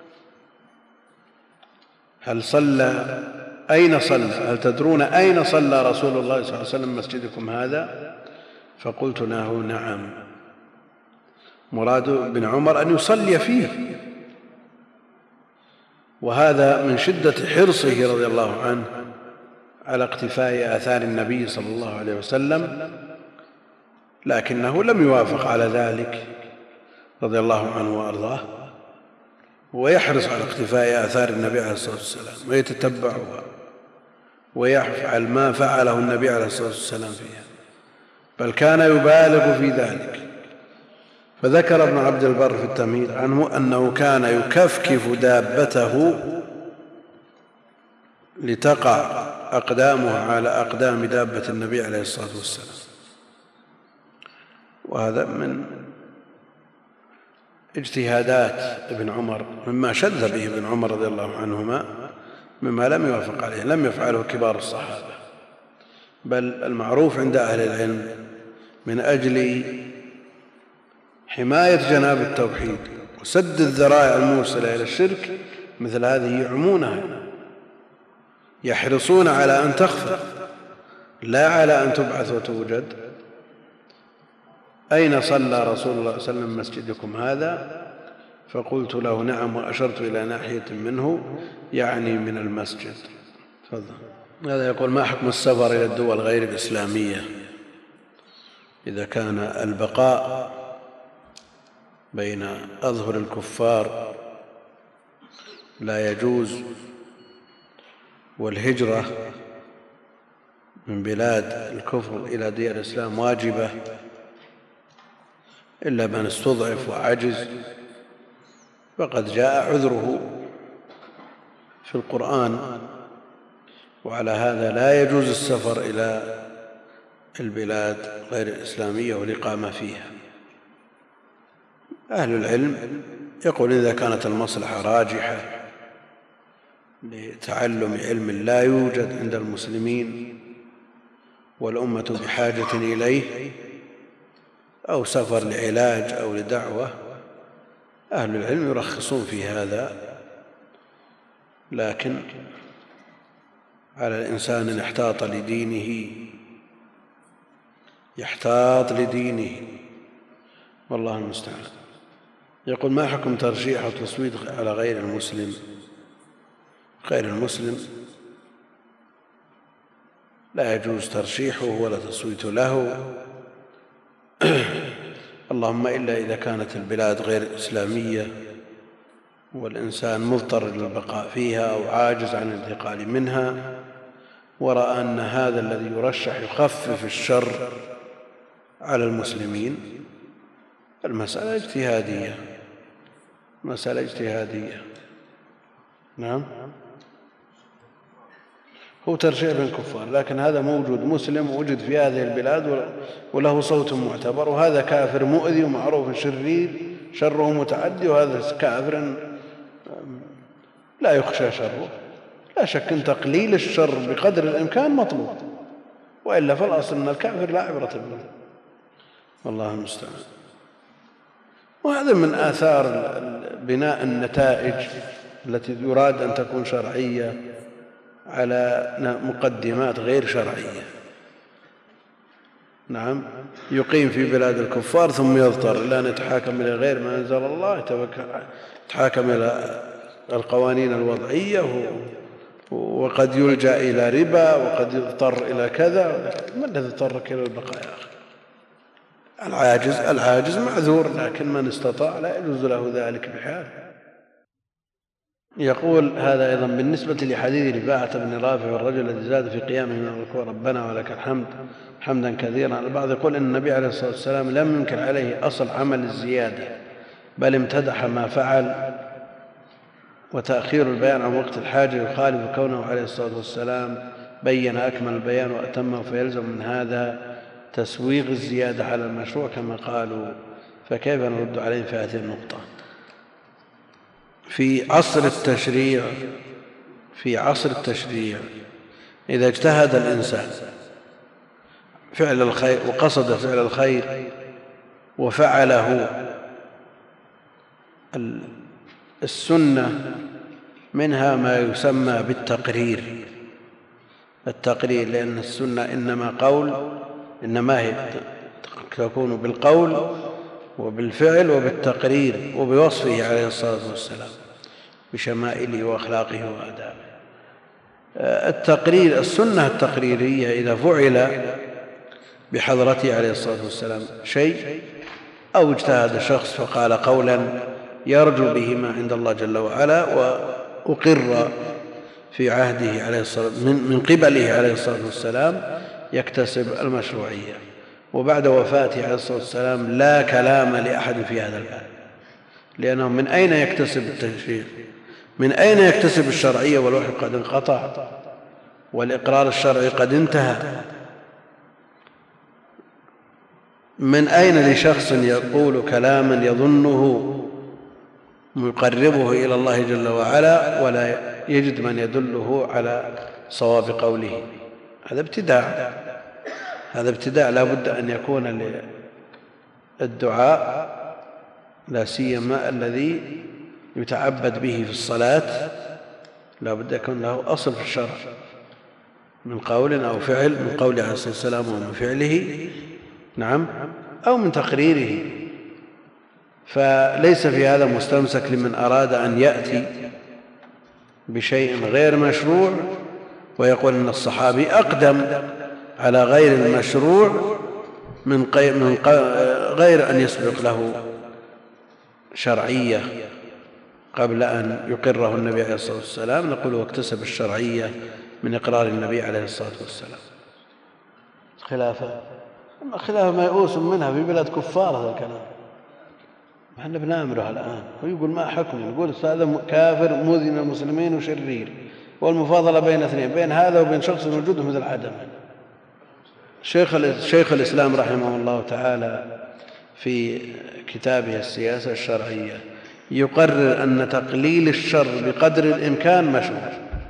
هل صلى أين صلى هل تدرون أين صلى رسول الله صلى الله عليه وسلم مسجدكم هذا؟ فقلت له نعم، مراد بن عمر أن يصلي فيه، وهذا من شدة حرصه رضي الله عنه على اقتفاء آثار النبي صلى الله عليه وسلم، لكنه لم يوافق على ذلك رضي الله عنه وأرضاه، ويحرص على اقتفاء آثار النبي عليه الصلاة والسلام ويتتبعها ويفعل ما فعله النبي عليه الصلاة والسلام فيها، بل كان يبالغ في ذلك. فذكر ابن عبد البر في التمهيد عنه أنه كان يكفكف دابته لتقع أقدامها على أقدام دابة النبي عليه الصلاة والسلام، وهذا من اجتهادات ابن عمر، مما شذ به ابن عمر رضي الله عنهما، مما لم يوافق عليه، لم يفعله كبار الصحابة، بل المعروف عند أهل العلم من أجل حماية جناب التوحيد وسد الذرائع الموصلة إلى الشرك مثل هذه يعمونها، يحرصون على أن تخفى لا على أن تبعث وتوجد. أين صلى رسول الله صلى الله عليه وسلم مسجدكم هذا؟ فقلت له نعم، وأشرت إلى ناحية منه يعني من المسجد. تفضل. هذا يقول ما حكم السفر إلى الدول غير الإسلامية إذا كان البقاء بين أظهر الكفار لا يجوز، والهجرة من بلاد الكفر إلى ديار الإسلام واجبة إلا من استضعف وعجز، فقد جاء عذره في القرآن، وعلى هذا لا يجوز السفر إلى البلاد غير الإسلامية والإقامة فيها. أهل العلم يقول إذا كانت المصلحة راجحة لتعلم علم لا يوجد عند المسلمين والأمة بحاجة إليه، أو سفر لعلاج أو لدعوة، أهل العلم يرخصون في هذا، لكن على الإنسان أن يحتاط لدينه يحتاط لدينه والله المستعان. يقول ما حكم ترشيح وتصويت على غير المسلم؟ غير المسلم لا يجوز ترشيحه ولا تصويت له، اللهم إلا إذا كانت البلاد غير إسلامية والإنسان مضطر للبقاء فيها أو عاجز عن الانتقال منها، ورأى أن هذا الذي يرشح يخفف الشر على المسلمين. المسألة اجتهادية، مسألة اجتهادية. نعم، هو ترشيح بين الكفار، لكن هذا موجود مسلم وجد في هذه البلاد وله صوت معتبر، وهذا كافر مؤذي ومعروف شرير شره متعدي، وهذا كافر لا يخشى شره. لا شك أن تقليل الشر بقدر الإمكان مطلوب، وإلا فالأصل أن الكافر لا عبرة به، والله المستعان. وهذا من آثار بناء النتائج التي يراد أن تكون شرعية على مقدمات غير شرعية. نعم، يقيم في بلاد الكفار ثم يضطر إلى أن يتحاكم إلى غير ما أنزل الله، يتحاكم إلى القوانين الوضعية، وقد يلجأ إلى ربا، وقد يضطر إلى كذا. ما الذي اضطرك إلى البقاء يا أخي؟ العاجز العاجز معذور، لكن من استطاع لا يجوز له ذلك بحال. يقول هذا أيضا بالنسبة لحديث رفاعة بن رافع والرجل الذي زاد في قيامه من الركوع ربنا ولك الحمد حمدا كثيرا. البعض يقول إن النبي عليه الصلاة والسلام لم ينكر عليه أصل عمل الزيادة، بل امتدح ما فعل، وتأخير البيان عن وقت الحاجة يخالف كونه عليه الصلاة والسلام بين أكمل البيان وأتمه، فيلزم من هذا تسويغ الزيادة على المشروع كما قالوا. فكيف نرد عليهم في هذه النقطة؟ في عصر التشريع في عصر التشريع إذا اجتهد الإنسان فعل الخير وقصد فعل الخير وفعله، السنة منها ما يسمى بالتقرير التقرير لأن السنة إنما قول إنما هي تكون بالقول وبالفعل وبالتقرير وبوصفه عليه الصلاة والسلام بشمائله وأخلاقه وآدابه. التقرير السنة التقريرية إذا فعل بحضرته عليه الصلاة والسلام شيء، أو اجتهد شخص فقال قولا يرجو به ما عند الله جل وعلا وأقر في عهده عليه الصلاة من قبله عليه الصلاة والسلام، يكتسب المشروعية. وبعد وفاته عليه الصلاة والسلام لا كلام لأحد في هذا الباب، لأنه من أين يكتسب التشريع؟ من أين يكتسب الشرعية والوحي قد انقطع والإقرار الشرعي قد انتهى؟ من أين لشخص يقول كلاما يظنه يقربه إلى الله جل وعلا ولا يجد من يدله على صواب قوله؟ هذا ابتداع هذا ابتداع لا بد أن يكون للدعاء لا سيما الذي يتعبد به في الصلاة لا بد يكون له أصل في الشرع من قول أو فعل، من قول عليه الصلاة والسلام ومن فعله نعم أو من تقريره. فليس في هذا مستمسك لمن أراد أن يأتي بشيء غير مشروع ويقول أن الصحابي أقدم على غير المشروع من غير أن يسبق له شرعية قبل أن يقره النبي عليه الصلاة والسلام. نقول واكتسب الشرعية من إقرار النبي عليه الصلاة والسلام. خلافة خلافة ما يؤوس منها في بلاد كفار هذا الكلام، احنا بنامره الآن ويقول ما حكم، يقول هذا كافر مؤذن المسلمين وشرير، والمفاضلة بين اثنين، بين هذا وبين شخص وجوده مثل عدم. شيخ شيخ الإسلام رحمه الله تعالى في كتابه السياسة الشرعية يقرر أن تقليل الشر بقدر الإمكان مشروع.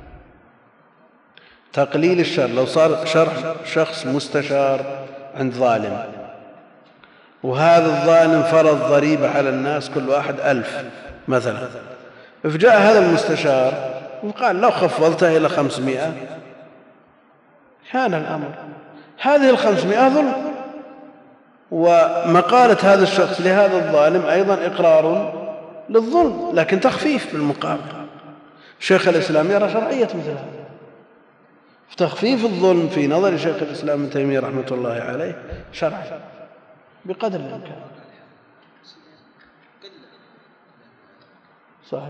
تقليل الشر لو صار شر شخص مستشار عند ظالم وهذا الظالم فرض ضريبة على الناس كل واحد ألف مثلا، فجاء هذا المستشار وقال لو خفضتها إلى خمسمائة كان الأمر. هذه الخمسمائة ظلم، ومقالة هذا الشخص لهذا الظالم أيضا إقرار للظلم لكن تخفيف بالمقابل. شيخ الإسلام يرى شرعية مثل هذا، تخفيف الظلم في نظر شيخ الإسلام ابن تيمية رحمة الله عليه شرعي بقدر الإمكان. صحيح.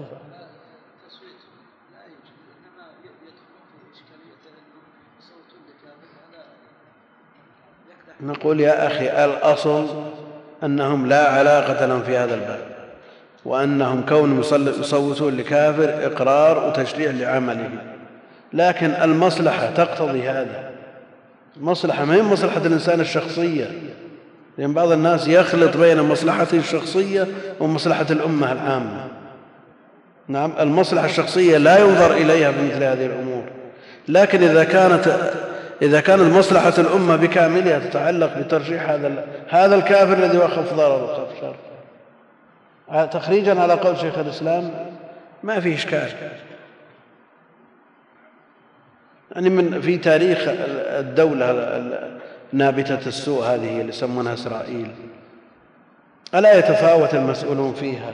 نقول يا أخي الأصل أنهم لا علاقة لهم في هذا الباب، وأنهم كون يصوتون لكافر إقرار وتشريع لعمله، لكن المصلحة تقتضي هذا. المصلحة ما هي مصلحة الإنسان الشخصية، لأن بعض الناس يخلط بين مصلحته الشخصية ومصلحة الأمة العامة. نعم المصلحة الشخصية لا ينظر إليها بمثل هذه الأمور، لكن إذا كانت إذا كانت مصلحة الأمة بكاملها تتعلق بترشيح هذا هذا الكافر الذي وخف ضرره وخف شره تخريجا على قول شيخ الإسلام ما فيه إشكال. يعني من في تاريخ الدولة نابتة السوء هذه اللي يسمونها إسرائيل، ألا يتفاوت المسؤولون فيها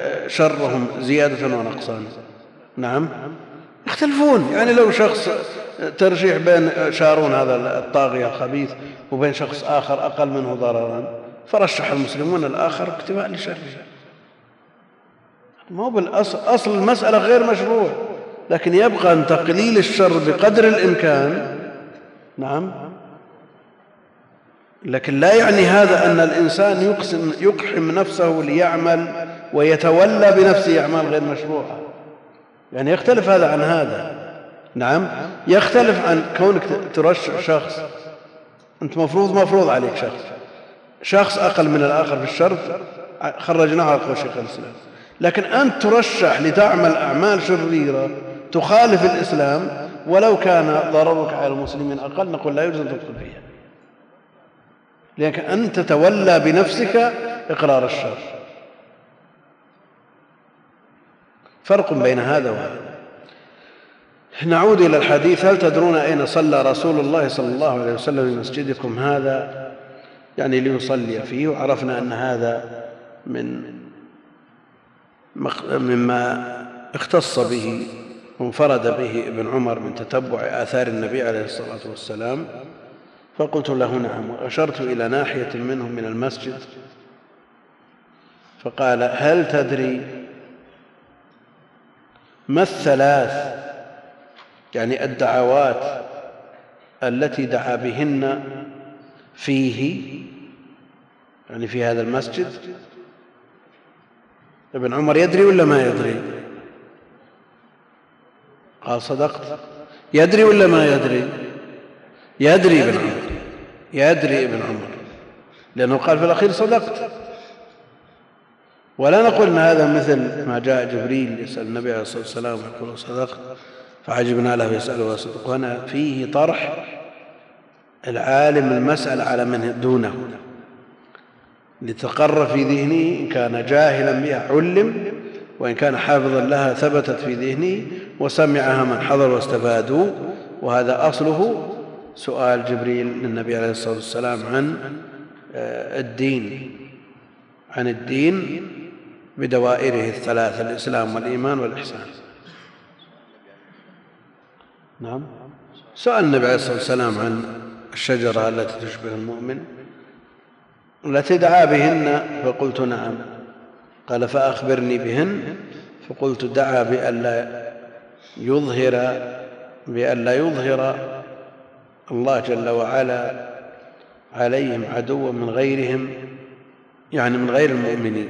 شرهم زيادة ونقصان؟ نعم يختلفون. يعني لو شخص ترجيح بين شارون هذا الطاغية الخبيث وبين شخص آخر أقل منه ضررا، فرشح المسلمون الآخر اكتفاء لشره. ما بالأصل أصل المسألة غير مشروع، لكن يبقى أن تقليل الشر بقدر الإمكان. نعم، لكن لا يعني هذا أن الإنسان يقسم يقحم نفسه ليعمل ويتولى بنفسه أعمال غير مشروعة، يعني يختلف هذا عن هذا. نعم، يختلف عن كونك ترشح شخص أنت مفروض مفروض عليك شخص شخص أقل من الآخر في الشر، خرجناه على قول شيخ الإسلام، لكن أنت ترشح لتعمل أعمال شريرة تخالف الإسلام ولو كان ضررك على المسلمين أقل، نقول لا يجوز أن تدخل فيها، لأنك أنت تتولى بنفسك إقرار الشر. فرق بين هذا وهذا. نعود إلى الحديث. هل تدرون أين صلى رسول الله صلى الله عليه وسلم في مسجدكم هذا؟ يعني ليصلي فيه، وعرفنا أن هذا من مما اختص به وانفرد به ابن عمر من تتبع آثار النبي عليه الصلاة والسلام. فقلت له نعم، وأشرت إلى ناحية منهم من المسجد، فقال هل تدري ما الثلاث يعني الدعوات التي دعا بهن فيه، يعني في هذا المسجد؟ ابن عمر يدري ولا ما يدري؟ قال صدقت. يدري ولا ما يدري؟ يدري ابن عمر، يدري ابن عمر، لأنه قال في الأخير صدقت. ولا نقول ان هذا مثل ما جاء جبريل يسأل النبي عليه الصلاة والسلام ويقول صدقت فعجبنا له يسأله وصدق. هنا فيه طرح العالم المسألة على من دونه لتقر في ذهنه، إن كان جاهلا بها علم، وإن كان حافظا لها ثبتت في ذهنه، وسمعها من حضر واستفادوا. وهذا أصله سؤال جبريل للنبي عليه الصلاة والسلام عن الدين عن الدين بدوائره الثلاث: الإسلام والإيمان والإحسان. نعم، سأل النبي عليه الصلاة والسلام عن الشجرة التي تشبه المؤمن التي دعا بهن، فقلت نعم. قال فأخبرني بهن، فقلت دعا بألا يظهر بألا يظهر الله جل وعلا عليهم عدوا من غيرهم، يعني من غير المؤمنين.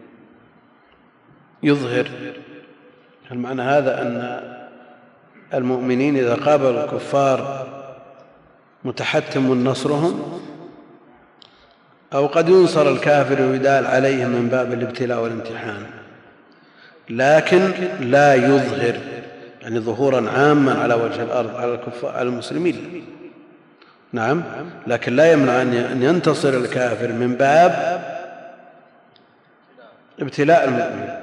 يظهر المعنى هذا أن المؤمنين إذا قابلوا الكفار متحتم نصرهم، أو قد ينصر الكافر ويدال عليهم من باب الابتلاء والامتحان، لكن لا يظهر يعني ظهورا عاما على وجه الأرض على الكفار على المسلمين. نعم، لكن لا يمنع أن ينتصر الكافر من باب ابتلاء المؤمن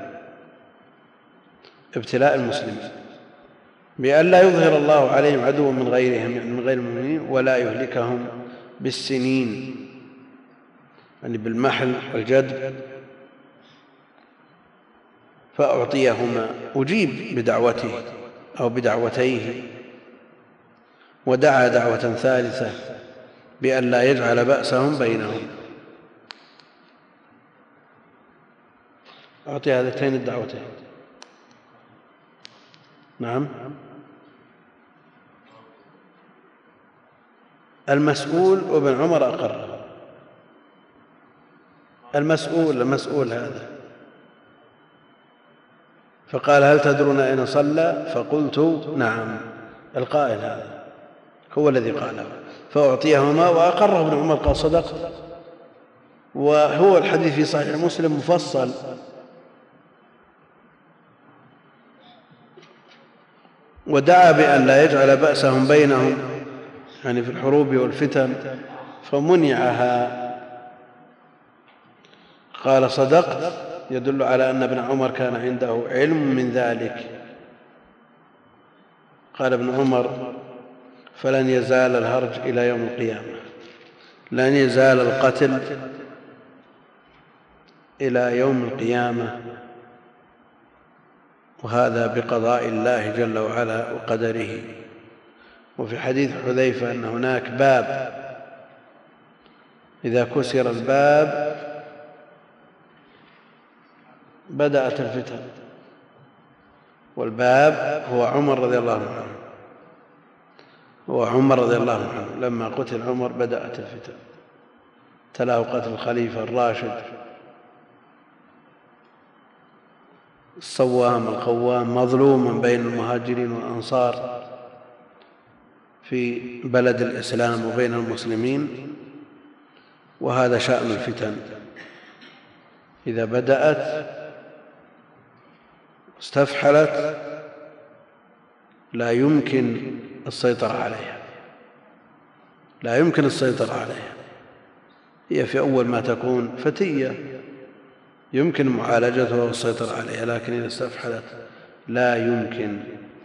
ابتلاء المسلمين، بأن لا يظهر الله عليهم عدوا من غيرهم يعني من غير المؤمنين، ولا يهلكهم بالسنين يعني بالمحل والجدب. فأعطيهما، أجيب بدعوته أو بدعوتيه، ودعا دعوة ثالثة بأن لا يجعل بأسهم بينهم. أعطي هذتين الدعوتين. نعم، المسؤول وابن عمر أقر. المسؤول المسؤول هذا فقال هل تدرون أين صلى؟ فقلت نعم. القائل هذا هو الذي قاله، فأعطيهما وأقره ابن عمر قال صدقت. وهو الحديث في صحيح مسلم مفصل، ودعا بأن لا يجعل بأسهم بينهم يعني في الحروب والفتن، فمنعها. قال صدقت، يدل على أن ابن عمر كان عنده علم من ذلك. قال ابن عمر فلن يزال الهرج إلى يوم القيامة، لن يزال القتل إلى يوم القيامة، وهذا بقضاء الله جل وعلا وقدره. وفي حديث حذيفة أن هناك باب إذا كسر الباب بدأت الفتن، والباب هو عمر رضي الله عنه، هو عمر رضي الله عنه لما قتل عمر بدأت الفتن، تلاه قتل الخليفة الراشد الصوام القوام مظلوما بين المهاجرين والأنصار في بلد الإسلام وبين المسلمين. وهذا شأن الفتن، إذا بدأت استفحلت لا يمكن السيطرة عليها، لا يمكن السيطرة عليها. هي في أول ما تكون فتية يمكن معالجتها والسيطرة عليها، لكن إذا استفحلت لا يمكن.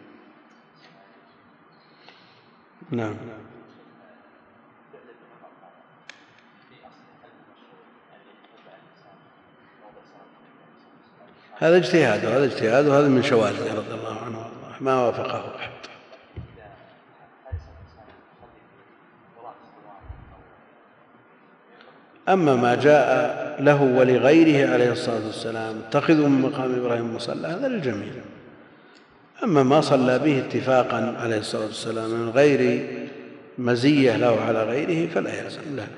نعم. هذا اجتهاد وهذا اجتهاد وهذا من شواذه رضي الله عنه وارضاه، ما وافقه أحد. أما ما جاء له ولغيره عليه الصلاة والسلام اتخذوا من مقام إبراهيم مصلى هذا للجميع. أما ما صلى به اتفاقا عليه الصلاة والسلام من غير مزية له على غيره فلا يلزم له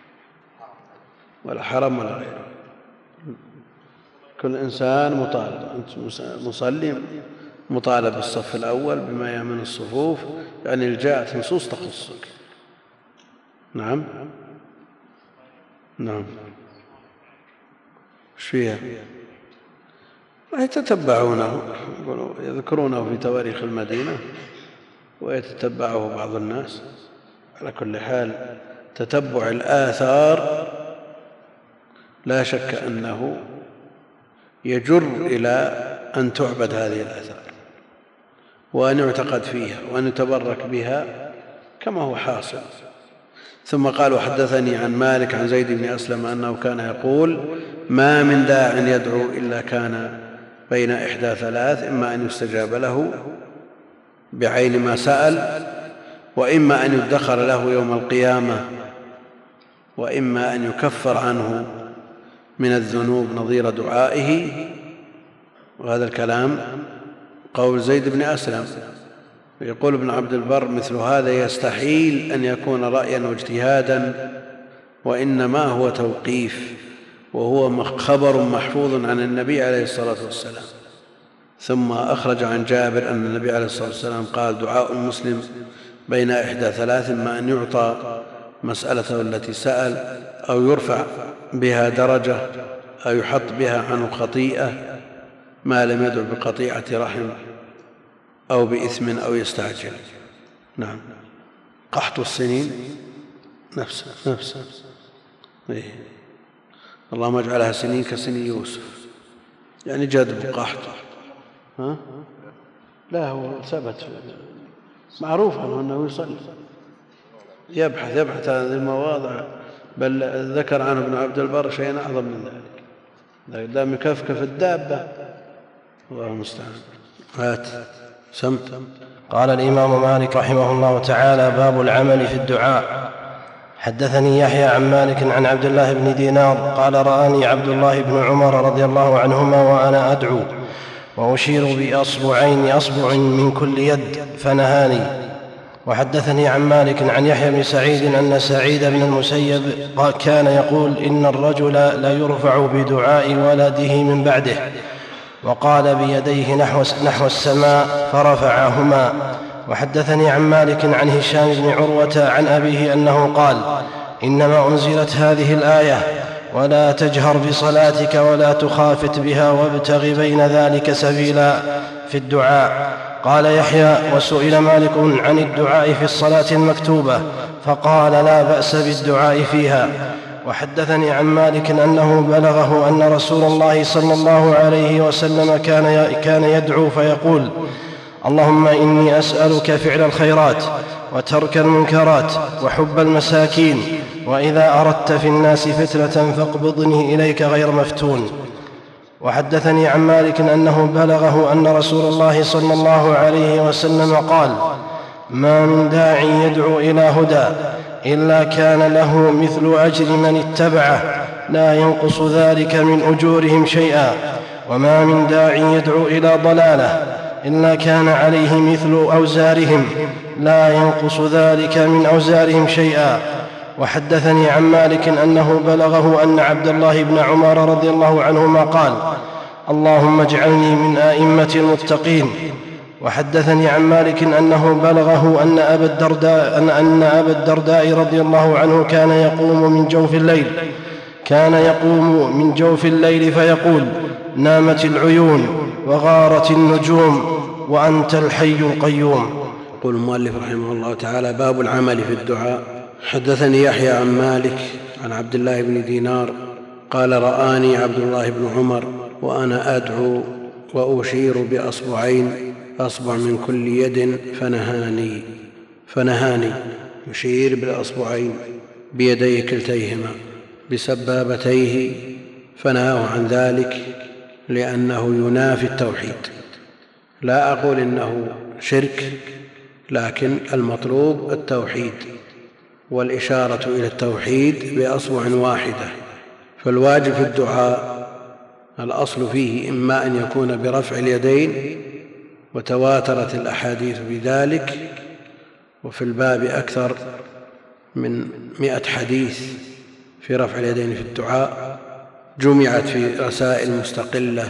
ولا حرم ولا غيره. كل إنسان مطالب، أنت مصلي مطالب بالصف الأول بما يمن الصفوف، يعني جاءت نصوص تخصك. نعم نعم. ايش فيها؟ يتتبعونه، يذكرونه في تواريخ المدينة ويتتبعه بعض الناس. على كل حال تتبع الآثار لا شك أنه يجر إلى أن تعبد هذه الآثار وأن يعتقد فيها وأن يتبرك بها كما هو حاصل. ثم قال: وحدثني عن مالك عن زيد بن أسلم أنه كان يقول: ما من داع يدعو إلا كان بين إحدى ثلاث، إما أن يستجاب له بعين ما سأل، وإما أن يدخر له يوم القيامة، وإما أن يكفر عنه من الذنوب نظير دعائه. وهذا الكلام قول زيد بن أسلم. يقول ابن عبد البر: مثل هذا يستحيل أن يكون رأيا واجتهادا، وإنما هو توقيف، وهو خبر محفوظ عن النبي عليه الصلاة والسلام. ثم أخرج عن جابر أن النبي عليه الصلاة والسلام قال: دعاء المسلم بين إحدى ثلاث، ما أن يعطى مسألته التي سأل، أو يرفع بها درجة، أو يحط بها عنه خطيئة ما لم يدع بقطيعة رحم أو بإثم أو يستعجل. نعم. قحط السنين نفسه نفسه إيه. اللهم اجعلها سنين كسنين يوسف، يعني جدب قحط. ها؟ لا، هو ثبت معروف عنه أنه يصلي، يبحث يبحث عن هذه المواضع، بل ذكر عنه ابن عبد البر شيئا أعظم من ذلك. دام يكفكف الدابة، الله المستعان. هات سمت. قال الإمام مالك رحمه الله تعالى: باب العمل في الدعاء. حدثني يحيى عن مالك عن عبد الله بن دينار قال: رآني عبد الله بن عمر رضي الله عنهما وأنا أدعو وأشير بأصبعين أصبع من كل يد فنهاني. وحدثني عن مالك عن يحيى بن سعيد أن سعيد بن المسيب كان يقول: إن الرجل لا يرفع بدعاء ولده من بعده، وقال بيديه نحو, نحو السماء فرفعهما. وحدثني عن مالك عن هشام بن عروة عن أبيه أنه قال: إنما أنزلت هذه الآية: ولا تجهر بصلاتك ولا تخافت بها وابتغ بين ذلك سبيلا في الدعاء. قال يحيى: وسئل مالك عن الدعاء في الصلاة المكتوبة فقال: لا بأس بالدعاء فيها. وحدثني عن مالك أنه بلغه أن رسول الله صلى الله عليه وسلم كان كان يدعو فيقول: اللهم إني أسألك فعل الخيرات وترك المنكرات وحب المساكين، وإذا أردت في الناس فتنة فاقبضني إليك غير مفتون. وحدثني عن مالك أنه بلغه أن رسول الله صلى الله عليه وسلم قال: ما من داع يدعو إلى هدى إلا كان له مثل أجر من اتبعه لا ينقص ذلك من أجورهم شيئا، وما من داع يدعو إلى ضلاله إلا كان عليه مثل أوزارهم لا ينقص ذلك من أوزارهم شيئا. وحدثني عن مالك أنه بلغه أن عبد الله بن عمر رضي الله عنهما قال: اللهم اجعلني من آئمة المتقين. وحدثني عن مالك أنه بلغه أن أبا الدرداء, أن أن أبا الدرداء رضي الله عنه كان يقوم من جوف الليل كان يقوم من جوف الليل فيقول: نامت العيون وغارت النجوم وأنت الحي القيوم. يقول المؤلف رحمه الله تعالى: باب العمل في الدعاء. حدثني يحيى عن مالك عن عبد الله بن دينار قال: رآني عبد الله بن عمر وأنا أدعو وأشير بأصبعين، أصبع من كل يد، فنهاني فنهاني يشير بالأصبعين بيديه كلتيهما بسبابتيه، فنهاه عن ذلك لأنه ينافي التوحيد. لا أقول إنه شرك، لكن المطلوب التوحيد والإشارة إلى التوحيد بأصبع واحدة. فالواجب في الدعاء الأصل فيه إما أن يكون برفع اليدين، وتواترت الأحاديث بذلك، وفي الباب أكثر من مئة حديث في رفع اليدين في الدعاء جمعت في رسائل مستقلة.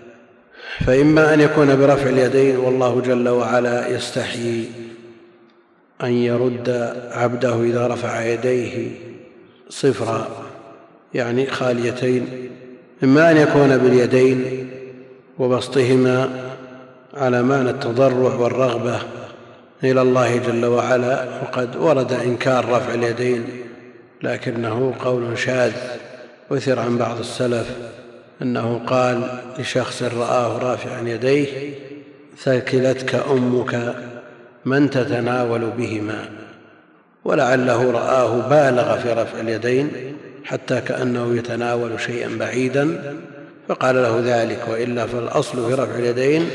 فإما أن يكون برفع اليدين والله جل وعلا يستحيي أن يرد عبده إذا رفع يديه صفرا، يعني خاليتين، إما أن يكون باليدين وبسطهما على معنى التضرع والرغبة إلى الله جل وعلا. وقد ورد إنكار رفع اليدين، لكنه قول شاذ أثر عن بعض السلف أنه قال لشخص رآه رافعا يديه: ثكلتك أمك من تتناول بهما. ولعله رآه بالغ في رفع اليدين حتى كأنه يتناول شيئا بعيدا فقال له ذلك، وإلا فالأصل في رفع اليدين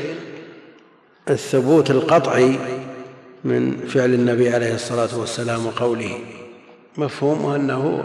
الثبوت القطعي من فعل النبي عليه الصلاة والسلام وقوله، مفهومه أنه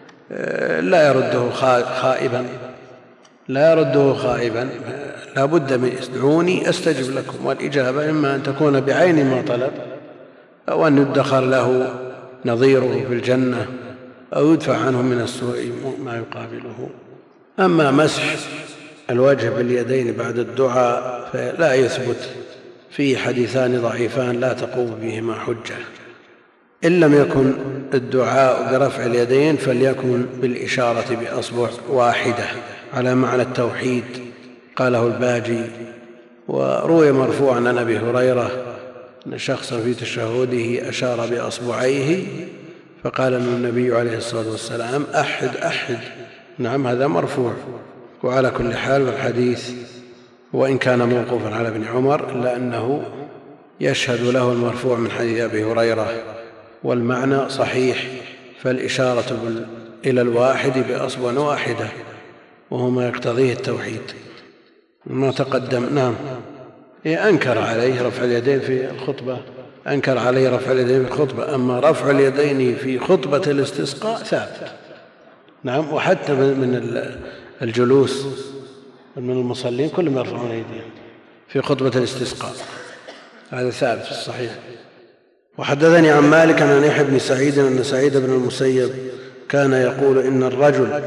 لا يرده خائبا لا يرده خائبا لا بد من ادعوني أستجب لكم. والإجابة إما أن تكون بعين ما طلب، أو أن يدخر له نظيره في الجنة، أو يدفع عنه من السوء ما يقابله. أما مسح الوجه باليدين بعد الدعاء فلا يثبت، فيه حديثان ضعيفان لا تقوم بهما حجة. إن لم يكن الدعاء برفع اليدين فليكن بالإشارة بأصبع واحدة على معنى التوحيد، قاله الباجي. وروي مرفوعا عن أبي هريرة أن شخصا في تشهده أشار بأصبعيه فقال له النبي عليه الصلاة والسلام: أحد أحد. نعم، هذا مرفوع. وعلى كل حال الحديث وإن كان موقوفا على ابن عمر إلا أنه يشهد له المرفوع من حديث أبي هريرة، والمعنى صحيح. فالإشارة إلى الواحد بأصبع واحدة وهو ما يقتضيه التوحيد ما تقدم. نعم، أنكر عليه رفع اليدين في الخطبة أنكر عليه رفع اليدين في الخطبة أما رفع اليدين في خطبة الاستسقاء ثابت. نعم، وحتى من الجلوس من المصلين كلهم يرفعون أيديهم في خطبة الاستسقاء، هذا ثابت في الصحيح. وحدثني عن مالك عن يحيى بن سعيد أن سعيد بن المسيب كان يقول: إن الرجل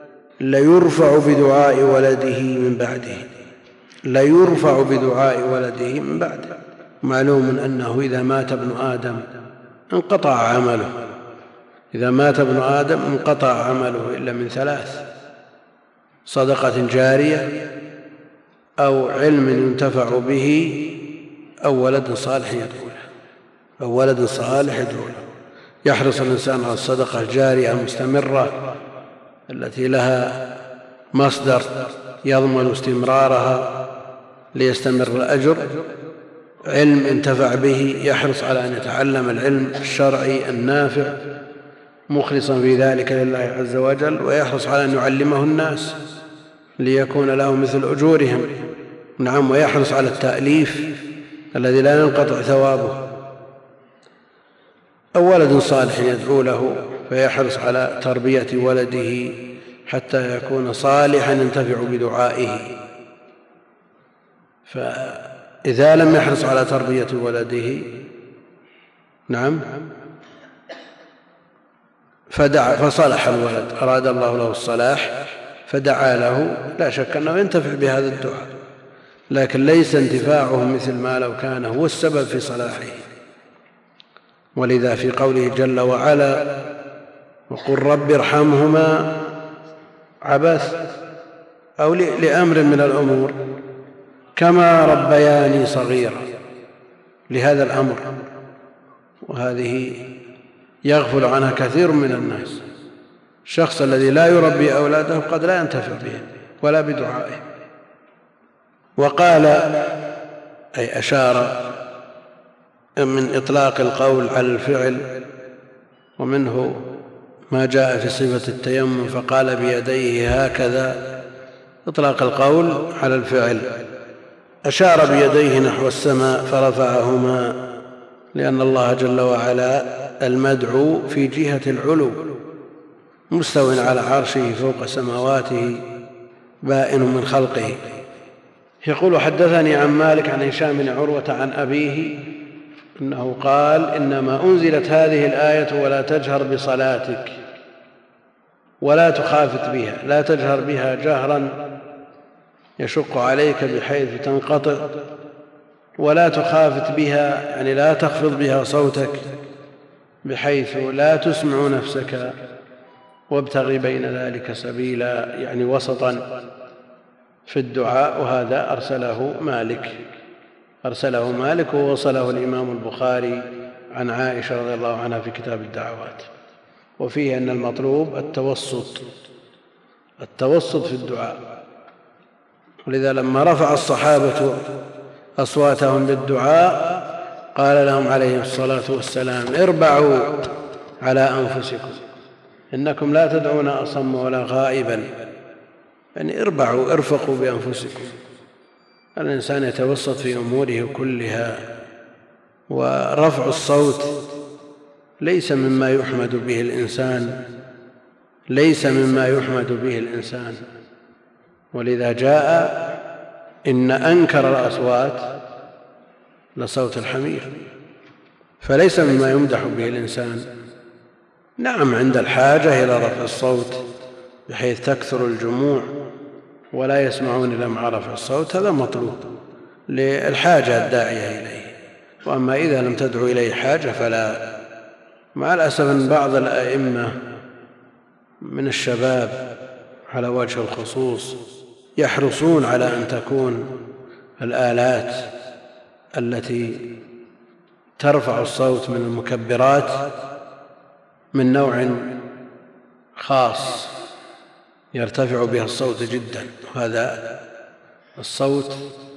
ليرفع بدعاء ولده من بعده ليرفع بدعاء ولده من بعده. معلوم أنه إذا مات ابن آدم انقطع عمله إذا مات ابن آدم انقطع عمله إلا من ثلاث: صدقة جارية، أو علم ينتفع به، أو ولد صالح يدعو له أو ولد صالح يدعو له. يحرص الإنسان على الصدقة الجارية المستمرة التي لها مصدر يضمن استمرارها ليستمر الأجر. علم انتفع به، يحرص على أن يتعلم العلم الشرعي النافع مخلصا في ذلك لله عز وجل، ويحرص على أن يعلمه الناس ليكون له مثل أجورهم. نعم، ويحرص على التأليف الذي لا ينقطع ثوابه، أو ولد صالح يدعو له فيحرص على تربية ولده حتى يكون صالحا ينتفع بدعائه. فإذا لم يحرص على تربية ولده نعم فدعا فصلح الولد، أراد الله له الصلاح فدعا له، لا شك أنه ينتفع بهذا الدعاء، لكن ليس انتفاعه مثل ما لو كان هو السبب في صلاحه. ولذا في قوله جل وعلا وقل رب ارحمهما عبث أو لأمر من الأمور كما ربياني صغيرا لهذا الأمر، وهذه يغفل عنها كثير من الناس. الشخص الذي لا يربي أولاده قد لا ينتفع بهم ولا بدعائه. وقال أي أشار من إطلاق القول على الفعل، ومنه ما جاء في صفة التيمم فقال بيديه هكذا، إطلاق القول على الفعل. أشار بيديه نحو السماء فرفعهما، لأن الله جل وعلا المدعو في جهة العلو مستو على عرشه فوق سماواته بائن من خلقه. يقول حدثني عن مالك عن هشام بن عروة عن أبيه أنه قال إنما أنزلت هذه الآية ولا تجهر بصلاتك ولا تخافت بها، لا تجهر بها جهرا يشق عليك بحيث تنقطع، ولا تخافت بها يعني لا تخفض بها صوتك بحيث لا تسمع نفسك، وابتغي بين ذلك سبيلا يعني وسطا في الدعاء. وهذا أرسله مالك أرسله مالك ووصله الإمام البخاري عن عائشة رضي الله عنها في كتاب الدعوات، وفيه أن المطلوب التوسط التوسط في الدعاء. ولذا لما رفع الصحابة أصواتهم بالدعاء قال لهم عليه الصلاة والسلام اربعوا على أنفسكم إنكم لا تدعون أصم ولا غائبا، يعني اربعوا ارفقوا بأنفسكم. الإنسان يتوسط في أموره كلها، ورفع الصوت ليس مما يحمد به الإنسان ليس مما يحمد به الإنسان ولذا جاء إن أنكر الأصوات لصوت الحمير، فليس مما يمدح به الإنسان. نعم عند الحاجة إلى رفع الصوت بحيث تكثر الجموع ولا يسمعون إلا مع رفع الصوت، هذا مطلوب للحاجة الداعية إليه. وأما إذا لم تدعو إليه حاجة فلا. مع الأسف أن بعض الأئمة من الشباب على وجه الخصوص يحرصون على أن تكون الآلات التي ترفع الصوت من المكبرات من نوع خاص يرتفع بها الصوت جدا، وهذا الصوت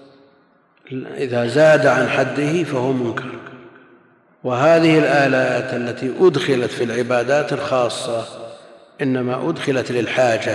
إذا زاد عن حده فهو منكر. وهذه الآلات التي أدخلت في العبادات الخاصة إنما أدخلت للحاجة،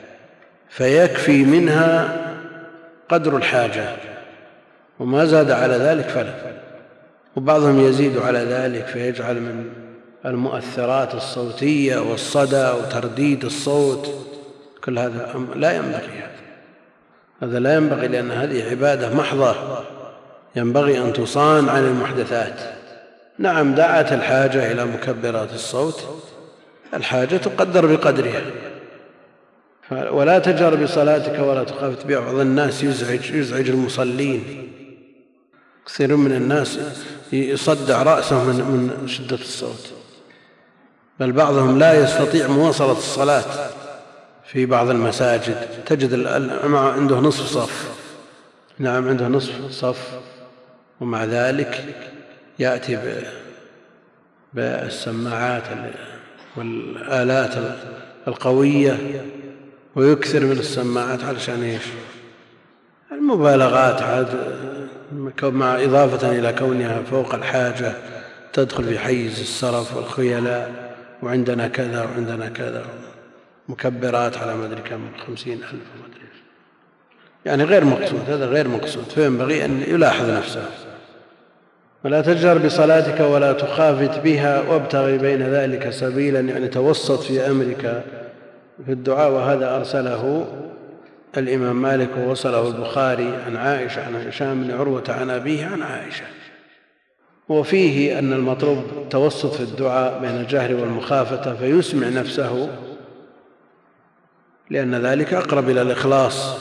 فيكفي منها قدر الحاجة، وما زاد على ذلك فلا. وبعضهم يزيد على ذلك فيجعل من المؤثرات الصوتية والصدى وترديد الصوت، كل هذا لا ينبغي. هذا لا ينبغي، لأن هذه عبادة محضة ينبغي أن تصان عن المحدثات. نعم دعت الحاجة إلى مكبرات الصوت، الحاجة تقدر بقدرها، ولا تجهر بصلاتك ولا تخافت بها. بعض الناس يزعج, يزعج المصلين، كثير من الناس يصدع رأسه من, من شدة الصوت، بل بعضهم لا يستطيع مواصلة الصلاة. في بعض المساجد تجد عنده نصف صف، نعم عنده نصف صف، ومع ذلك يأتي بالسماعات والآلات القوية ويكثر من السماعات علشان ايش؟ المبالغات، عاد مع إضافة إلى كونها فوق الحاجة تدخل في حيز السرف والخيلاء، وعندنا كذا وعندنا كذا، مكبرات على ما أدري كم خمسين ألف ما أدري، يعني غير مقصود. هذا غير مقصود، فينبغي أن يلاحظ نفسه. ولا تجهر بصلاتك ولا تخافت بها وابتغ بين ذلك سبيلا، يعني توسط في أمرك في الدعاء. وهذا أرسله الإمام مالك ووصله البخاري عن عائشة عن هشام بن عروة عن أبيه عن عائشة. وفيه أن المطلوب توسط في الدعاء بين الجهر والمخافة، فيسمع نفسه، لأن ذلك أقرب إلى الإخلاص.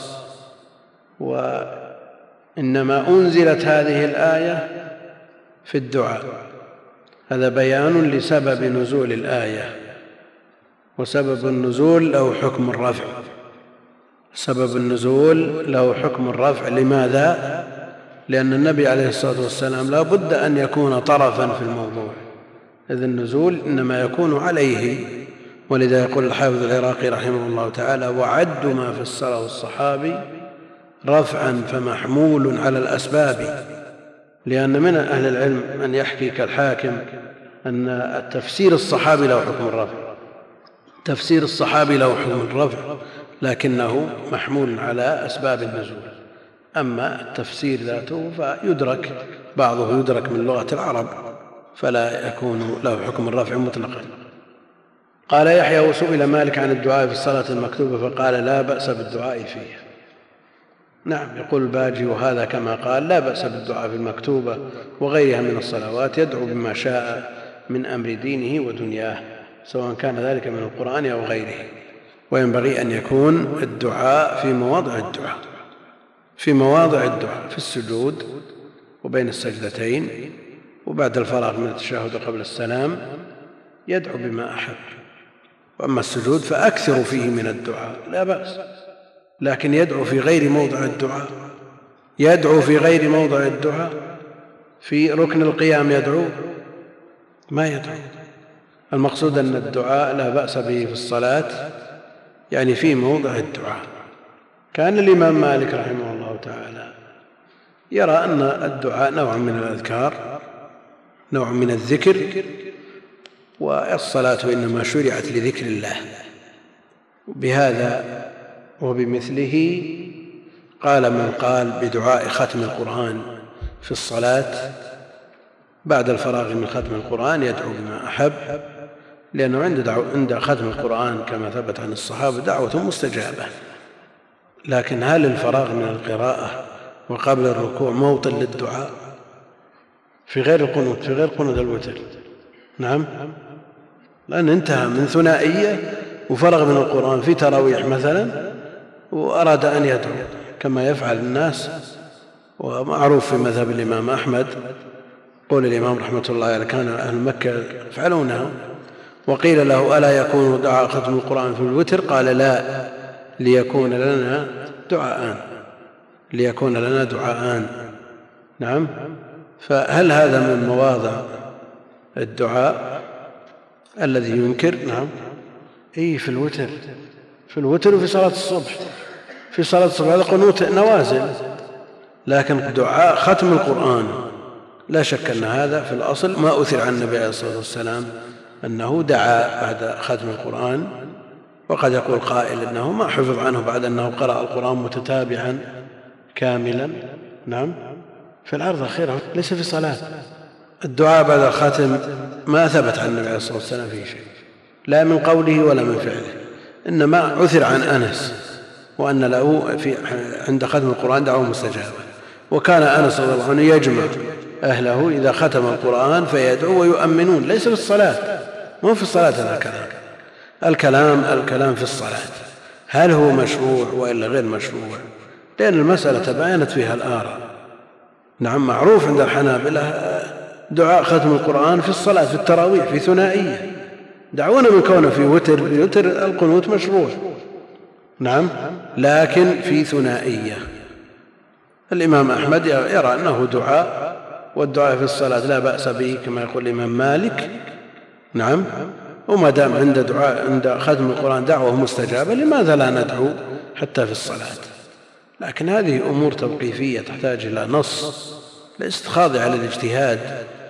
وإنما أنزلت هذه الآية في الدعاء. هذا بيان لسبب نزول الآية، وسبب النزول له حكم الرفع. سبب النزول له حكم الرفع. لماذا؟ لأن النبي عليه الصلاة والسلام لا بد أن يكون طرفا في الموضوع، إذ النزول إنما يكون عليه. ولذا يقول الحافظ العراقي رحمه الله تعالى: وعد ما في السلف الصحابي رفعا فمحمول على الأسباب. لأن من أهل العلم من يحكي كالحاكم أن التفسير الصحابي له حكم الرفع، تفسير الصحابي له حكم الرفع، لكنه محمول على أسباب النزول. أما التفسير ذاته فيدرك بعضه يدرك من لغة العرب، فلا يكون له حكم الرفع مطلقا. قال يحيى: وسئل مالك عن الدعاء في الصلاة المكتوبة فقال: لا بأس بالدعاء فيه. نعم، يقول الباجي: وهذا كما قال لا بأس بالدعاء في المكتوبة وغيرها من الصلوات، يدعو بما شاء من أمر دينه ودنياه، سواء كان ذلك من القرآن أو غيره. وينبغي أن يكون الدعاء في مواضع الدعاء، في مواضع الدعاء في السجود وبين السجدتين وبعد الفراغ من التشهد قبل السلام يدعو بما أحب. وأما السجود فأكثر فيه من الدعاء لا بأس، لكن يدعو في غير موضع الدعاء. يدعو في غير موضع الدعاء، في ركن القيام يدعو ما يدعو. المقصود أن الدعاء لا بأس به في الصلاة، يعني في موضع الدعاء. كان الإمام مالك رحمه الله تعالى يرى أن الدعاء نوع من الأذكار، نوع من الذكر، والصلاة إنما شرعت لذكر الله. بهذا وبمثله قال من قال بدعاء ختم القرآن في الصلاة بعد الفراغ من ختم القرآن يدعو بما أحب، لأنه عند, عند ختم القرآن كما ثبت عن الصحابة دعوة مستجابة. لكن هل الفراغ من القراءة وقبل الركوع موطن للدعاء؟ في غير القنوت، في غير قنوت الوتر. نعم، لأن انتهى من ثنائية وفرغ من القرآن في تراويح مثلا وأراد أن يدعو كما يفعل الناس، ومعروف في مذهب الإمام أحمد قول الإمام رحمة الله عليه: كان أهل مكة يفعلونها. وقيل له: ألا يكون دعاء ختم القرآن في الوتر؟ قال: لا، ليكون لنا دعاءان، ليكون لنا دعاءان. نعم، فهل هذا من مواضع الدعاء الذي ينكر؟ نعم، اي في الوتر، في الوتر وفي صلاة الصبح. في صلاة الصبح هذا قنوت نوازل، لكن دعاء ختم القرآن لا شك أن هذا في الأصل ما أثر عن النبي عليه الصلاة والسلام أنه دعا بعد ختم القرآن. وقد يقول قائل إنه ما حفظ عنه بعد أنه قرأ القرآن متتابعا كاملا. نعم، في العرض الأخيرة ليس في صلاة. الدعاء بعد الختم ما ثبت عن النبي عليه الصلاة والسلام في شيء، لا من قوله ولا من فعله، إنما عثر عن أنس وأن له في عند ختم القرآن دعوة مستجابة. وكان أنس رضي الله عنه يجمع أهله إذا ختم القرآن فيدعو ويؤمنون، ليس في الصلاة، مو في الصلاة هذا الكلام. الكلام الكلام في الصلاة هل هو مشروع وإلا غير مشروع؟ لأن المسألة تباينت فيها الآراء. نعم، معروف عند الحنابلة دعاء ختم القرآن في الصلاة في التراويح في ثنائية، دعونا من كونه في وتر، في وتر القنوت مشروع. نعم، لكن في ثنائية. الإمام أحمد يرى أنه دعاء، والدعاء في الصلاة لا بأس به كما يقول الإمام مالك. نعم، وما دام عند دعاء عند ختم القرآن دعوة مستجابة لماذا لا ندعو حتى في الصلاة؟ لكن هذه أمور توقيفية تحتاج إلى نص، ليست خاضعة للاجتهاد،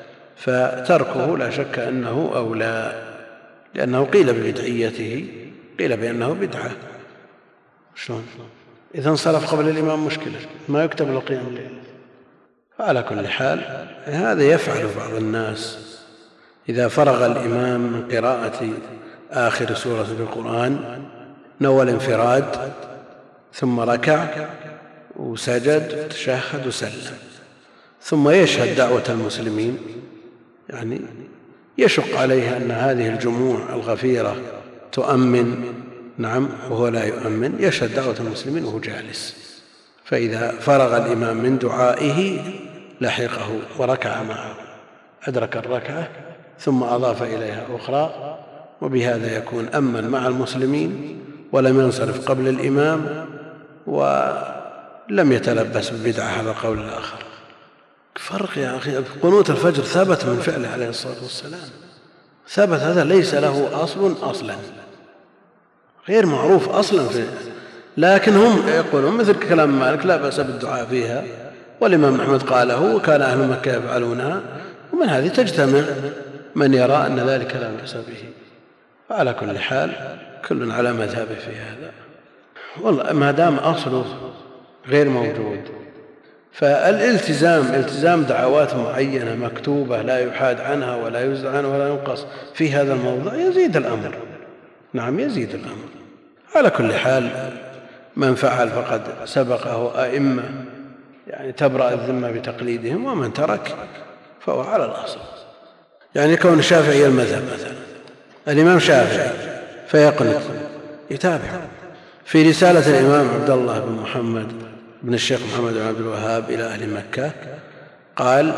فتركه لا شك أنه أولى، لأنه قيل ببدعيته، قيل بأنه بدعة. شلون إذا انصرف قبل الإمام مشكلة، ما يكتب له قيام الليل. على كل حال هذا يفعل بعض الناس إذا فرغ الإمام من قراءة آخر سورة في القرآن نوى الانفراد ثم ركع وسجد وتشهد وسلم، ثم يشهد دعوة المسلمين، يعني يشق عليه أن هذه الجموع الغفيرة تؤمن، نعم، وهو لا يؤمن، يشهد دعوة المسلمين وهو جالس، فإذا فرغ الإمام من دعائه لحقه وركع معه، أدرك الركعة ثم أضاف إليها أخرى، وبهذا يكون أمن مع المسلمين ولم ينصرف قبل الإمام ولم يتلبس ببدعة هذا القول الآخر. فرق يا أخي، قنوت الفجر ثبت من فعله عليه الصلاة والسلام، ثبت، هذا ليس له أصل أصلا، غير معروف أصلا فيه. لكن هم يقولون مثل كلام مالك لا بأس بالدعاء فيها، والإمام أحمد قاله وكان أهل مكة يفعلونها، ومن هذه تجتمع من يرى أن ذلك لا بأس به. وعلى كل حال كل على مذهبه في هذا، والله ما دام أصله غير موجود فالالتزام التزام دعوات معينة مكتوبة لا يحاد عنها ولا يزد عنها ولا ينقص في هذا الموضع يزيد الأمر، نعم يزيد الأمر. على كل حال من فعل فقد سبقه أئمة يعني تبرأ الذمة بتقليدهم، ومن ترك فهو على الأصل. يعني كون الشافعي المذهب مثلا، الإمام شافعي فيقنط يتابع. في رسالة الإمام عبد الله بن محمد بن الشيخ محمد بن عبد الوهاب إلى أهل مكة قال: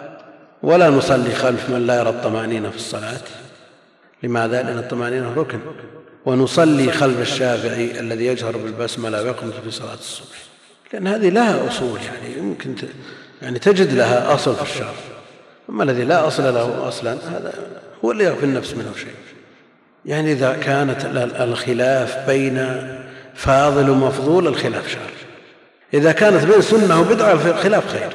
ولا نصلي خلف من لا يرى الطمأنينة في الصلاة. لماذا؟ لأن الطمأنينة ركن، ونصلي خلف الشافعي الذي يجهر بالبسملة ويقنط في صلاة الصبح، لأن هذه لها أصول، يعني يمكن يعني تجد لها أصل في الشرع. أما الذي لا أصل له أصلا هذا هو اللي يغفل النفس منه شيء. يعني إذا كانت الخلاف بين فاضل ومفضول الخلاف شر، إذا كانت بين سنة وبدعة الخلاف خير.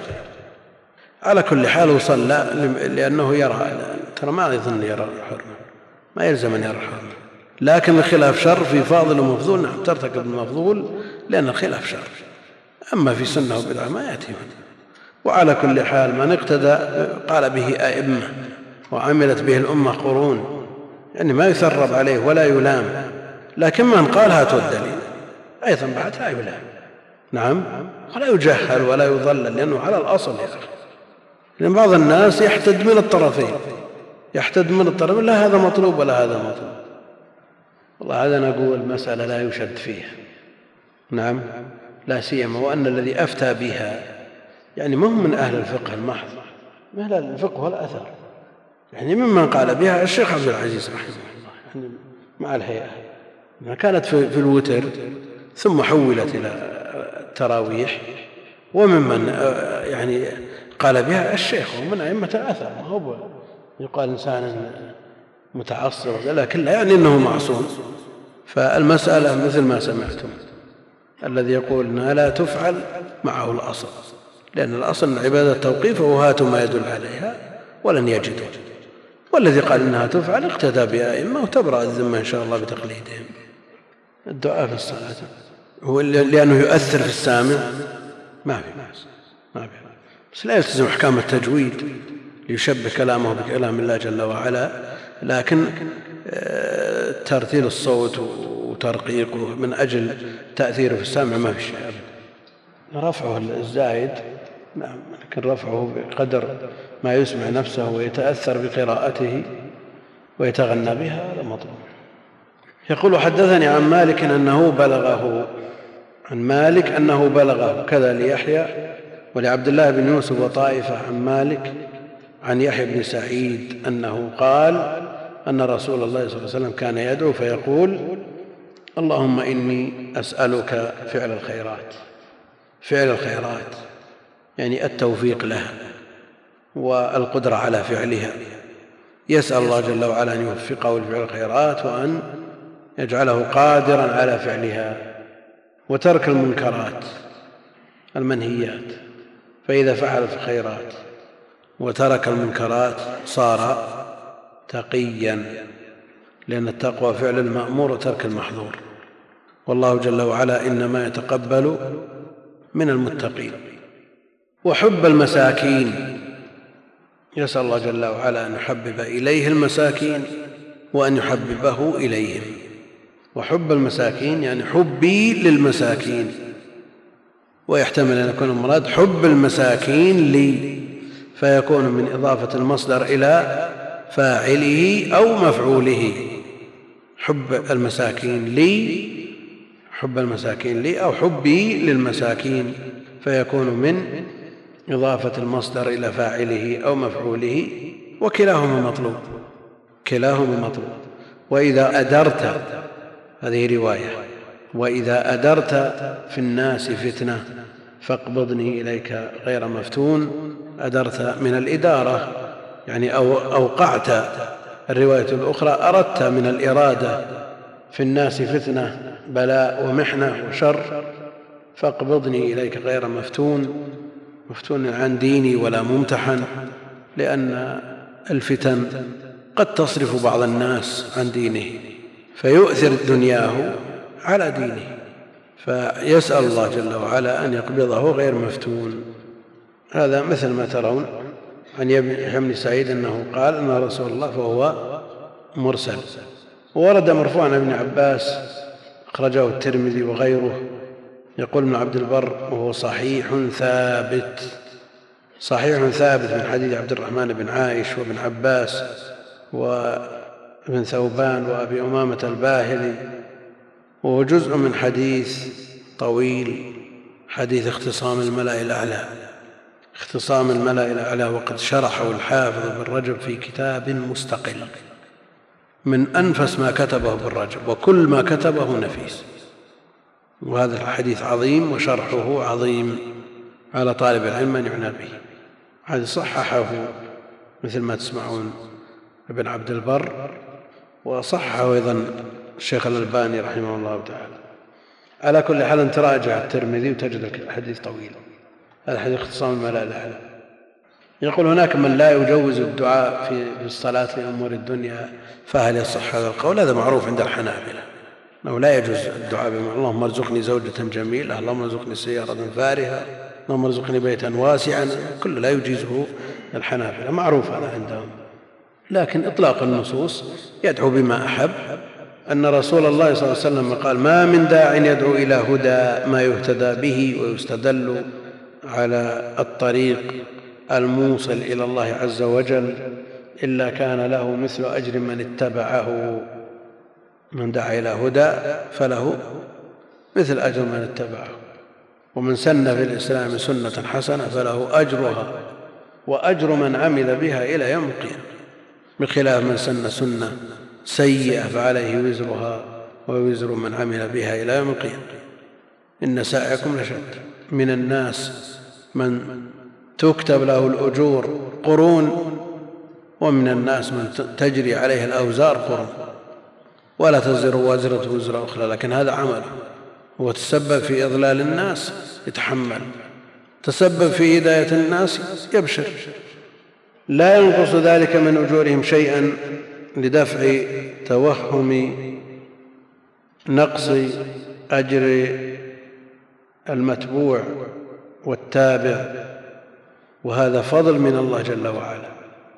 على كل حال وصلى لأنه يرى، ترى ما يظن يرى الحرمة، ما يلزم أن يرى الحرمة، لكن الخلاف شر في فاضل ومفضول، نعم ترتكب المفضول لأن الخلاف شر، أما في سنة وبدعة ما يأتي منه. وعلى كل حال من اقتدى قال به أئمة وعملت به الأمة قرون، يعني ما يثرب عليه ولا يلام، لكن من قال هاتوا الدليل أيضا بعد لا يلام، نعم، ولا يجهل ولا يضلل، لأنه على الأصل يا أخي. لأن بعض الناس يحتد من الطرفين، يحتد من الطرفين، لا هذا مطلوب ولا هذا مطلوب. والله هذا نقول مسألة لا يشد فيها، نعم، لا سيما وأن الذي أفتى بها يعني مهم من أهل الفقه المحض، من أهل الفقه والأثر، يعني ممن قال بها الشيخ عبد العزيز رحمه الله، يعني مع الهيئة كانت في الوتر ثم حولت إلى التراويح، وممن يعني قال بها الشيخ ومن أئمة الأثر، ما هو يقال إنسان متعصب لكن لا يعني أنه معصوم. فالمسألة مثل ما سمعتم، الذي يقول أنها لا تفعل معه الأصل، لأن الأصل عبادة التوقيف، وهاتوا ما يدل عليها ولن يجدوا. والذي قال إنها تفعل اقتدى بأئمة وتبرأ الذمة إن شاء الله بتقليدهم. الدعاء في الصلاة هو لأنه يؤثر في السامع ما في بأس، ما في بس لا يلتزم أحكام التجويد ليشبه كلامه بكلام الله جل وعلا، لكن ترتيل الصوت وترقيقه من أجل تأثيره في السامع ما في شيء أبدا. رفعه الزائد نعم، لكن رفعه بقدر ما يسمع نفسه ويتأثر بقراءته ويتغنى بها هذا مطلوب. يقول: حدثني عن مالك أنه بلغه عن مالك أنه بلغه كذا ليحيى ولعبد الله بن يوسف وطائفة عن مالك عن يحيى بن سعيد أنه قال أن رسول الله صلى الله عليه وسلم كان يدعو فيقول: اللهم إني أسألك فعل الخيرات. فعل الخيرات يعني التوفيق لها والقدرة على فعلها، يسأل الله جل وعلا أن يوفقه لفعل الخيرات وأن يجعله قادرا على فعلها، وترك المنكرات المنهيات، فإذا فعل في الخيرات وترك المنكرات صار تقيا، لأن التقوى فعل المأمور وترك المحظور، والله جل وعلا إنما يتقبل من المتقين. وحب المساكين، يسأل الله جل وعلا أن يحبب إليه المساكين وأن يحببه إليهم. وحب المساكين يعني حبي للمساكين، ويحتمل أن يكون المراد حب المساكين لي، فيكون من إضافة المصدر إلى فاعله أو مفعوله. حب المساكين لي، حب المساكين لي أو حبي للمساكين، فيكون من إضافة المصدر إلى فاعله أو مفعوله، وكلاهما مطلوب، كلاهما مطلوب. وإذا أدرت، هذه رواية، وإذا أدرت في الناس فتنة فاقبضني إليك غير مفتون. أدرت من الإدارة يعني أو أوقعت. الرواية الأخرى أردت من الإرادة في الناس فتنة، بلاء ومحنة وشر، فاقبضني إليك غير مفتون، مفتون عن ديني ولا ممتحن، لأن الفتن قد تصرف بعض الناس عن دينه فيؤثر دنياه على دينه، فيسأل الله جل وعلا أن يقبضه غير مفتون. هذا مثل ما ترون عن يحيى بن سعيد أنه قال أن رسول الله فهو مرسل. ورد مرفوعا عن ابن عباس أخرجه الترمذي وغيره، يقول ابن عبد البر وهو صحيح ثابت، صحيح ثابت من حديث عبد الرحمن بن عائش وابن عباس وابن ثوبان وأبي أمامة الباهلي، وهو جزء من حديث طويل، حديث اختصام الملأ الأعلى، اختصام الملأ الأعلى، وقد شرحه الحافظ ابن رجب في كتاب مستقل من أنفس ما كتبه ابن رجب، وكل ما كتبه نفيس. وهذا الحديث عظيم وشرحه عظيم، على طالب العلم أن يعنى به. هذا صححه مثل ما تسمعون ابن عبد البر، وصححه أيضا الشيخ الألباني رحمه الله تعالى. على كل حال تراجع الترمذي وتجد الحديث طويل، هذا حديث اختصام الملأ الأعلى. يقول هناك من لا يجوز الدعاء في الصلاة لأمور الدنيا، فهل يصح هذا القول؟ هذا معروف عند الحنابلة أنه لا يجوز الدعاء بما اللهم ارزقني زوجة جميلة، اللهم ارزقني سيارة فارهة، اللهم ارزقني بيتا واسعا، كل لا يجيزه الحنابلة، معروف هذا عندهم. لكن إطلاق النصوص يدعو بما أحب. أن رسول الله صلى الله عليه وسلم قال ما من داع يدعو إلى هدى ما يهتدى به ويستدل على الطريق الموصل إلى الله عز وجل إلا كان له مثل أجر من اتبعه. من دعا إلى هدى فله مثل أجر من اتبعه، ومن سن في الإسلام سنة حسنة فله أجرها وأجر من عمل بها إلى يوم القيامة، بخلاف من سن سنة سيئة فعليه وزرها ووزر من عمل بها إلى يوم القيامة. إن سعيكم لشتى. من الناس من تكتب له الأجور قرون، ومن الناس من تجري عليه الأوزار قرون، ولا تزر وازرة وزر أخرى، لكن هذا عمله. هو تسبب في إضلال الناس يتحمل، تسبب في هداية الناس يبشر، لا ينقص ذلك من أجورهم شيئا لدفع توهم نقص أجر المتبوع والتابع، وهذا فضل من الله جل وعلا.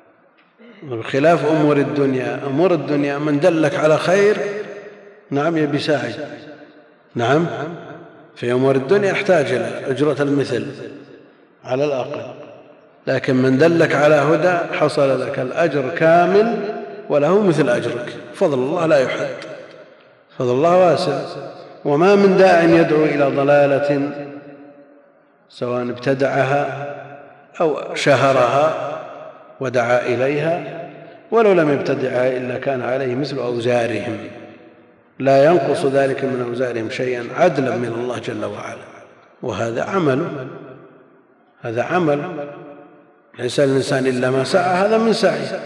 بخلاف أمور الدنيا، أمور الدنيا من دلك على خير نعم يبي ساعد، نعم في أمور الدنيا يحتاج إلى أجرة المثل على الأقل، لكن من دلك على هدى حصل لك الأجر كامل وله مثل أجرك. فضل الله لا يحد، فضل الله واسع. وما من داع يدعو إلى ضلالة سواء ابتدعها أو شهرها ودعا إليها، ولو لم يبتدعها إلا كان عليه مثل أوزارهم، لا ينقص ذلك من أوزارهم شيئا عدلا من الله جل وعلا. وهذا عمل، هذا عمل ليس الإنسان إلا ما سعى، هذا من سعي.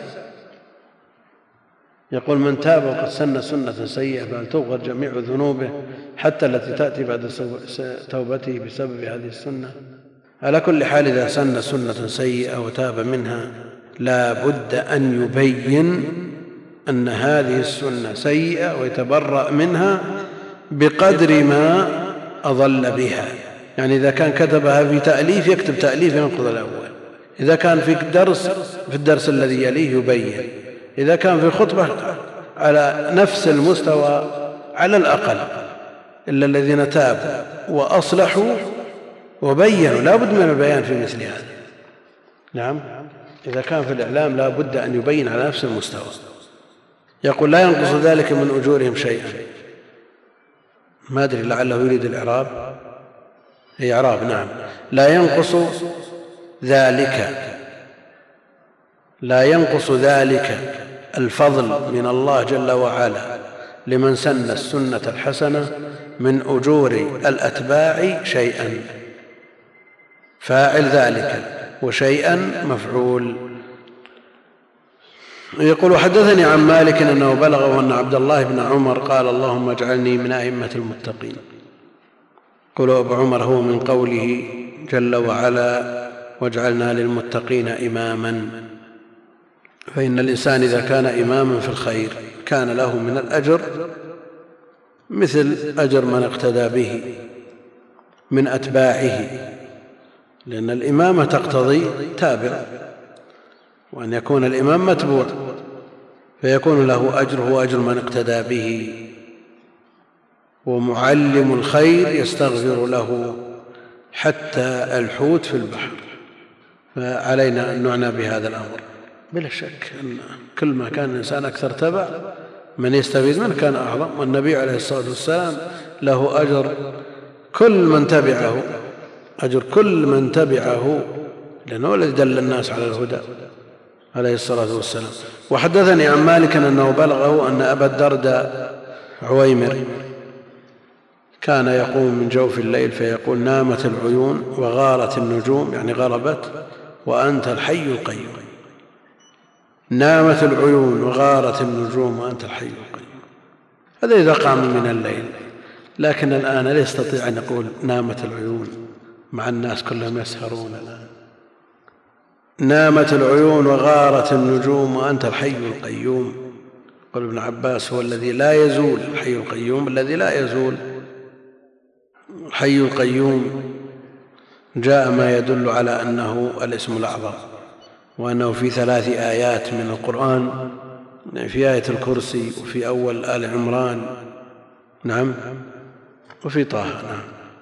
يقول من تاب وقد سن سنة سيئة فهل تغفر جميع ذنوبه حتى التي تأتي بعد توبته بسبب هذه السنة؟ على كل حال إذا سن سنة سيئة وتاب منها لا بد أن يبين أن هذه السنة سيئة ويتبرأ منها بقدر ما أضل بها، يعني إذا كان كتبها في تأليف يكتب تأليف ينقض الأول، إذا كان في درس في الدرس الذي يليه يبين، إذا كان في خطبة على نفس المستوى على الأقل، إلا الذين تابوا وأصلحوا وبينوا، لا بد من البيان في مثل هذا. نعم، إذا كان في الإعلام لا بد أن يبين على نفس المستوى. يقول لا ينقص ذلك من أجورهم شيئا. ما أدري لعله يريد الإعراب، هي إعراب. نعم، لا ينقص ذلك، لا ينقص ذلك الفضل من الله جل وعلا لمن سن السنة الحسنة من أجور الأتباع شيئا، فاعل ذلك، وشيئا مفعول. يقول حدثني عن مالك أنه بلغه أن عبد الله بن عمر قال اللهم اجعلني من أئمة المتقين. يقول أبو عمر هو من قوله جل وعلا واجعلنا للمتقين إماما، فإن الإنسان إذا كان إماما في الخير كان له من الأجر مثل أجر من اقتدى به من أتباعه، لأن الإمامة تقتضي تابع، وأن يكون الإمام متبوع فيكون له أجره وأجر من اقتدى به. ومعلم الخير يستغفر له حتى الحوت في البحر، فعلينا أن نعنى بهذا الأمر. بلا شك أن كل ما كان الإنسان أكثر تبع من يستفيد منه كان أعظم، والنبي عليه الصلاة والسلام له أجر كل من تبعه، أجر كل من تبعه، لأنه الذي دل الناس على الهدى عليه الصلاة والسلام. وحدثني عن مالك أنه بلغه أن أبا الدرداء عويمر كان يقوم من جوف الليل فيقول نامت العيون وغارت النجوم، يعني غربت، وأنت الحي القيوم. نامت العيون وغارت النجوم وأنت الحي القيوم، هذا إذا قام من الليل. لكن الآن لا يستطيع أن يقول نامت العيون مع الناس كلهم يسهرون الآن. نامت العيون وغارت النجوم وأنت الحي القيوم. قال ابن عباس هو الذي لا يزول، الحي القيوم الذي لا يزول. الحي القيوم جاء ما يدل على أنه الاسم الأعظم، وأنه في ثلاث آيات من القرآن، في آية الكرسي وفي أول آل عمران، نعم، وفي طه. نعم،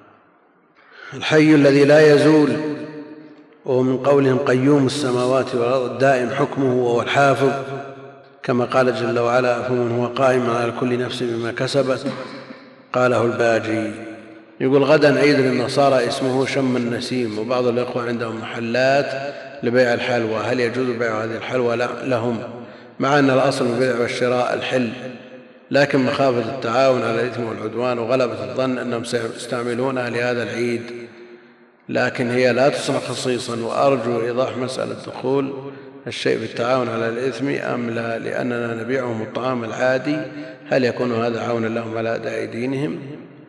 الحي الذي لا يزول، ومن قولهم قيوم السماوات والأرض دائم حكمه وهو الحافظ، كما قال جل وعلا فمن هو قائم على كل نفس بما كسبت، قاله الباجي. يقول غدا عيد للنصارى اسمه شم النسيم، وبعض الإخوة عندهم محلات لبيع الحلوى، هل يجوز بيع هذه الحلوى لهم؟ مع أن الأصل البيع والشراء الحل، لكن مخافة التعاون على الإثم والعدوان وغلبة الظن أنهم سيستعملونها لهذا العيد، لكن هي لا تصنع خصيصا. وأرجو إيضاح مسألة دخول الشيء بالتعاون على الإثم أم لا، لأننا نبيعهم الطعام العادي، هل يكون هذا عونا لهم على أداء دينهم؟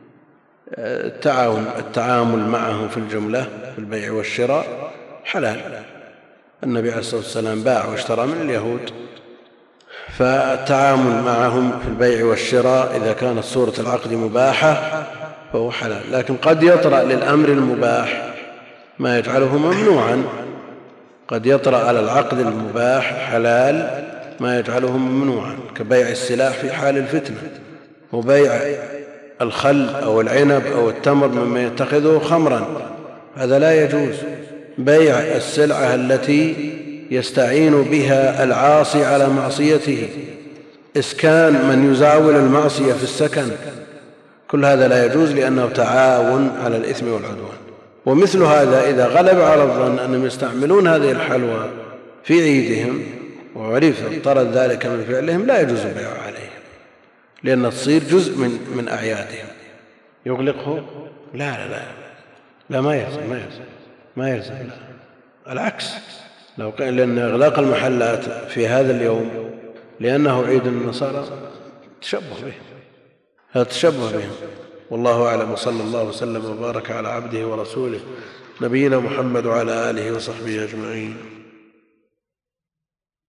التعاون التعامل معهم في الجملة في البيع والشراء حلال، النبي عليه الصلاة والسلام باع واشترى من اليهود، فالتعامل معهم في البيع والشراء إذا كانت صورة العقد مباحة فهو حلال. لكن قد يطرأ للأمر المباح ما يجعله ممنوعا، قد يطرأ على العقد المباح حلال ما يجعله ممنوعا، كبيع السلاح في حال الفتنة، وبيع الخل أو العنب أو التمر مما يتخذه خمرا، هذا لا يجوز. بيع السلعة التي يستعين بها العاصي على معصيته، إسكان من يزاول المعصية في السكن، كل هذا لا يجوز لأنه تعاون على الإثم والعدوان. ومثل هذا إذا غلب على الظن أنهم يستعملون هذه الحلوى في عيدهم وعرف اضطرد ذلك من فعلهم لا يجوز البيع عليهم، لأن تصير جزء من من أعيادهم. يغلقه؟ لا لا لا لا ما يلزم، ما يلزم ما يلزم لا. العكس، لو كان، لأن إغلاق المحلات في هذا اليوم لأنه عيد النصارى تشبه بهم، هذا تشبه بهم. والله أعلم، وصلى الله وسلم وبارك على عبده ورسوله نبينا محمد وعلى آله وصحبه أجمعين.